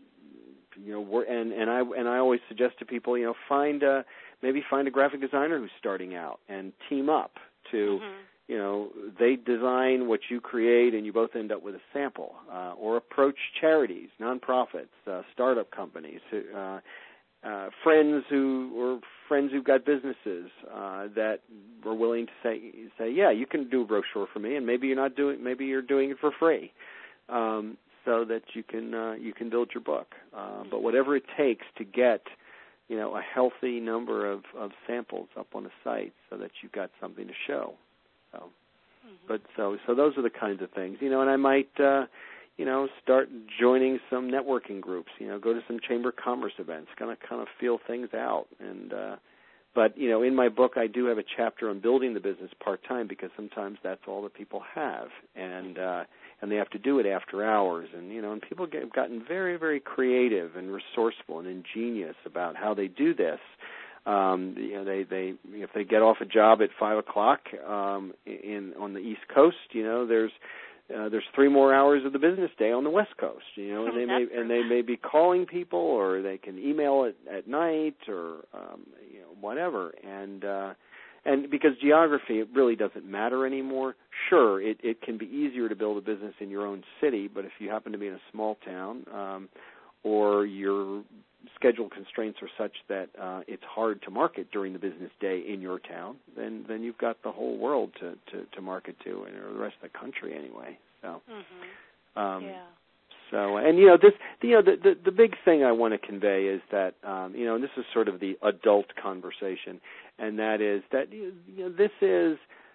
you know, we're, and and I and I always suggest to people, you know, find a, maybe find a graphic designer who's starting out and team up to, mm-hmm. you know, they design what you create and you both end up with a sample. Uh, or approach charities, nonprofits, uh, startup companies who. Uh, Uh, friends who or friends who've got businesses uh, that are willing to say, say, yeah, you can do a brochure for me, and maybe you're not doing, maybe you're doing it for free, um, so that you can uh, you can build your book. Uh, but whatever it takes to get, you know, a healthy number of, of samples up on a site, so that you've got something to show. So, mm-hmm. but so so those are the kinds of things, you know, and I might. Uh, You know, start joining some networking groups. You know, go to some Chamber of Commerce events, kind of kind of feel things out. And uh, but you know, in my book, I do have a chapter on building the business part time, because sometimes that's all that people have, and uh, and they have to do it after hours. And you know, and people get, have gotten very very creative and resourceful and ingenious about how they do this. Um, you know, they they if they get off a job at five o'clock um, in on the East Coast, you know, there's Uh, there's three more hours of the business day on the West Coast, you know, and they may and they may be calling people, or they can email it at night, or um, you know, whatever. And uh, and because geography, it really doesn't matter anymore. Sure, it, it can be easier to build a business in your own city, but if you happen to be in a small town, um, or your schedule constraints are such that uh, it's hard to market during the business day in your town, then then you've got the whole world to, to, to market to, and or the rest of the country anyway. So, mm-hmm. um, yeah. So, and you know, this, you know, the, the the big thing I want to convey is that, um, you know, and this is sort of the adult conversation, and that is that, you know, this is,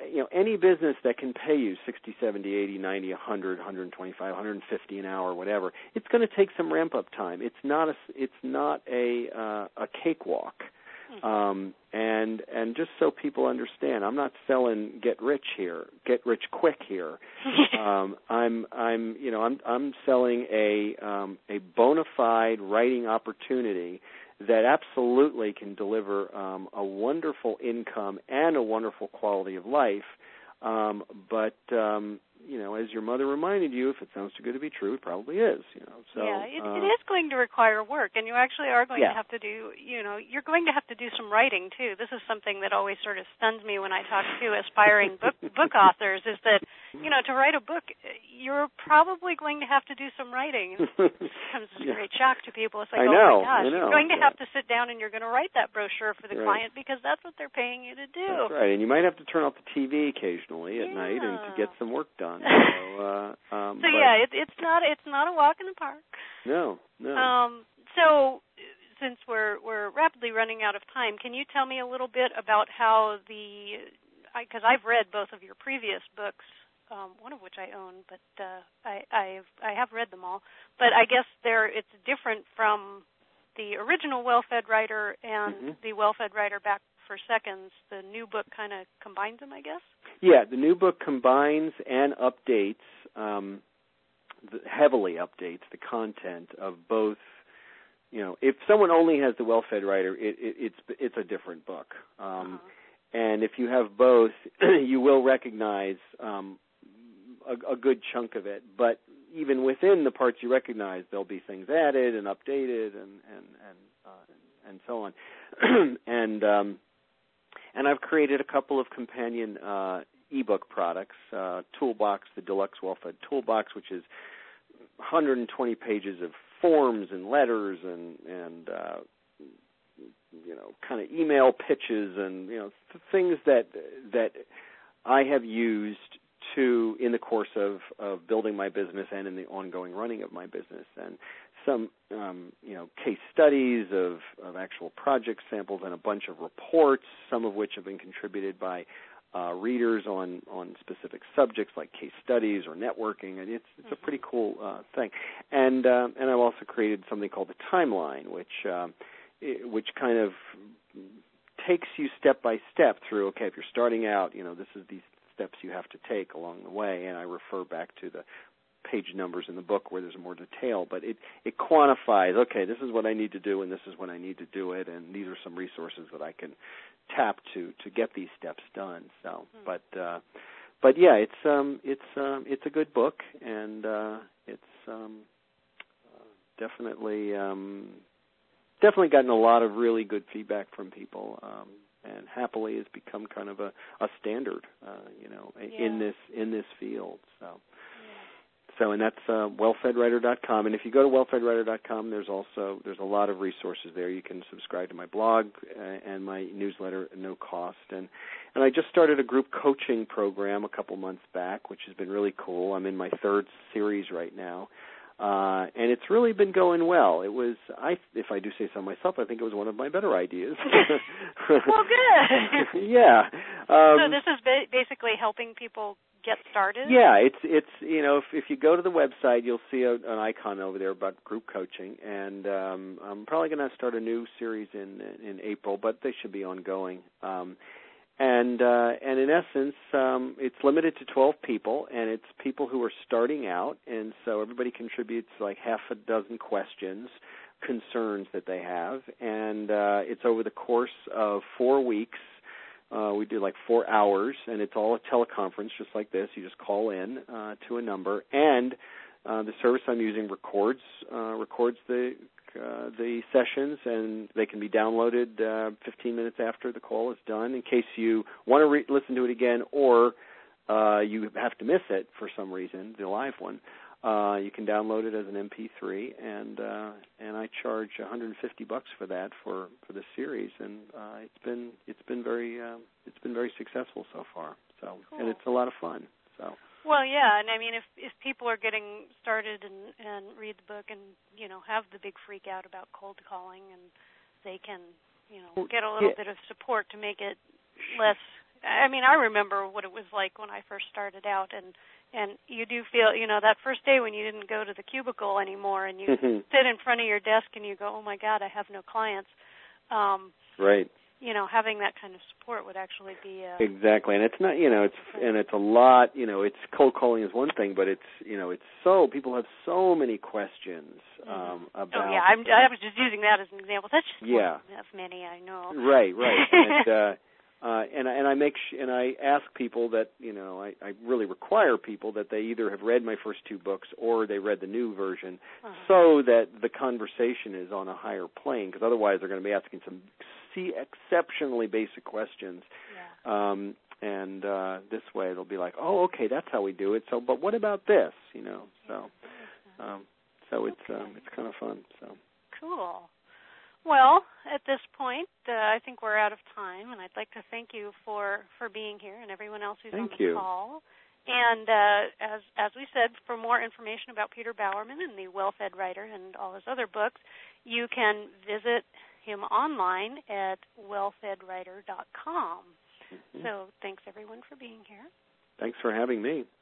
you know, any business that can pay you sixty, seventy, eighty, ninety, one hundred, one hundred twenty-five, one hundred fifty an hour, whatever, it's going to take some ramp up time. It's not a it's not a uh, a cakewalk. Um, and and just so people understand, I'm not selling get rich here, get rich quick here. um, I'm I'm you know I'm I'm selling a um, a bona fide writing opportunity that absolutely can deliver um, a wonderful income and a wonderful quality of life. Um, but um, you know, as your mother reminded you, if it sounds too good to be true, it probably is. You know, so yeah, it, uh, it is going to require work, and you actually are going yeah. to have to do. You know, you're going to have to do some writing too. This is something that always sort of stuns me when I talk to aspiring book book authors. Is that you know, to write a book, you're probably going to have to do some writing. And it comes as a great shock to people. It's like, I oh know, my gosh, I know. you're going to yeah. have to sit down and you're going to write that brochure for the right. client because that's what they're paying you to do. That's right, and you might have to turn off the T V occasionally at yeah. night and to get some work done. So, uh, um, so yeah, it, it's not it's not a walk in the park. No, no. Um, so since we're we're rapidly running out of time, can you tell me a little bit about how the because I've read both of your previous books. Um, one of which I own, but uh, I I've, I have read them all. But I guess they're it's different from the original Well-Fed Writer and mm-hmm. the Well-Fed Writer Back for Seconds. The new book kind of combines them, I guess. Yeah, the new book combines and updates, um, the, heavily updates the content of both. You know, if someone only has the Well-Fed Writer, it, it, it's it's a different book. Um, uh-huh. And if you have both, you will recognize. Um, A, a good chunk of it, but even within the parts you recognize, there'll be things added and updated and and and, uh, and so on. and um, and I've created a couple of companion uh, ebook products. Uh, Toolbox, the Deluxe Well-Fed Toolbox, which is one hundred twenty pages of forms and letters and and uh, you know kind of email pitches and you know th- things that that I have used to in the course of, of building my business and in the ongoing running of my business, and some um, you know case studies of, of actual project samples and a bunch of reports, some of which have been contributed by uh, readers on, on specific subjects like case studies or networking, and it's it's a pretty cool uh, thing. And uh, and I've also created something called the Timeline, which um, it, which kind of takes you step by step through. Okay, if you're starting out, you know this is these steps you have to take along the way, and I refer back to the page numbers in the book where there's more detail, but it, it quantifies, okay, this is what I need to do and this is when I need to do it, and these are some resources that I can tap to to get these steps done. So, mm-hmm. but uh, but yeah, it's um it's um it's a good book, and uh, it's um uh, definitely um definitely gotten a lot of really good feedback from people. Um, and happily has become kind of a, a standard, uh, you know, yeah. in this in this field. So, yeah. so and that's uh, well fed writer dot com. And if you go to well fed writer dot com, there's also there's a lot of resources there. You can subscribe to my blog uh, and my newsletter at no cost. And and I just started a group coaching program a couple months back, which has been really cool. I'm in my third series right now. Uh, and it's really been going well. It was, I, if I do say so myself, I think it was one of my better ideas. Well, good. yeah. Um, so this is ba- basically helping people get started? Yeah, it's, it's you know, if, if you go to the website, you'll see a, an icon over there about group coaching, and um, I'm probably going to start a new series in in April, but they should be ongoing. Um, And uh, and in essence, um, it's limited to twelve people, and it's people who are starting out, and so everybody contributes like half a dozen questions, concerns that they have, and uh, it's over the course of four weeks. Uh, we do like four hours, and it's all a teleconference just like this. You just call in uh, to a number, and uh, the service I'm using records uh, records the Uh, the sessions, and they can be downloaded uh, fifteen minutes after the call is done in case you want to re- listen to it again, or uh, you have to miss it for some reason, the live one. Uh, you can download it as an M P three, and uh, and I charge one hundred fifty bucks for that for, for the series, and uh, it's been it's been very uh, it's been very successful so far. So cool. And it's a lot of fun. So. Well, yeah, and I mean, if if people are getting started and, and read the book and, you know, have the big freak out about cold calling, and they can, you know, get a little yeah. bit of support to make it less I mean, I remember what it was like when I first started out, and and you do feel, you know, that first day when you didn't go to the cubicle anymore, and you sit in front of your desk and you go, oh my God, I have no clients. Um, right. You know, having that kind of support would actually be uh, exactly, and it's not, you know, it's and it's a lot. You know, it's cold calling is one thing, but it's, you know, it's so people have so many questions um, mm-hmm. about. Oh yeah, I'm, I was just using that as an example. That's just yeah. one of many I know. Right, right, and, uh, uh, and and I make sh- and I ask people that, you know, I, I really require people that they either have read my first two books or they read the new version, uh-huh. so that the conversation is on a higher plane. Because otherwise, they're going to be asking some see exceptionally basic questions, yeah. um, and uh, this way they'll be like, "Oh, okay, that's how we do it." So, but what about this? You know, so um, so it's okay. um, it's kind of fun. So cool. Well, at this point, uh, I think we're out of time, and I'd like to thank you for, for being here and everyone else who's thank on the you. call. And uh, as as we said, for more information about Peter Bowerman and the Well-Fed Writer and all his other books, you can visit him online at well fed writer dot com. Mm-hmm. So thanks, everyone, for being here. Thanks for having me.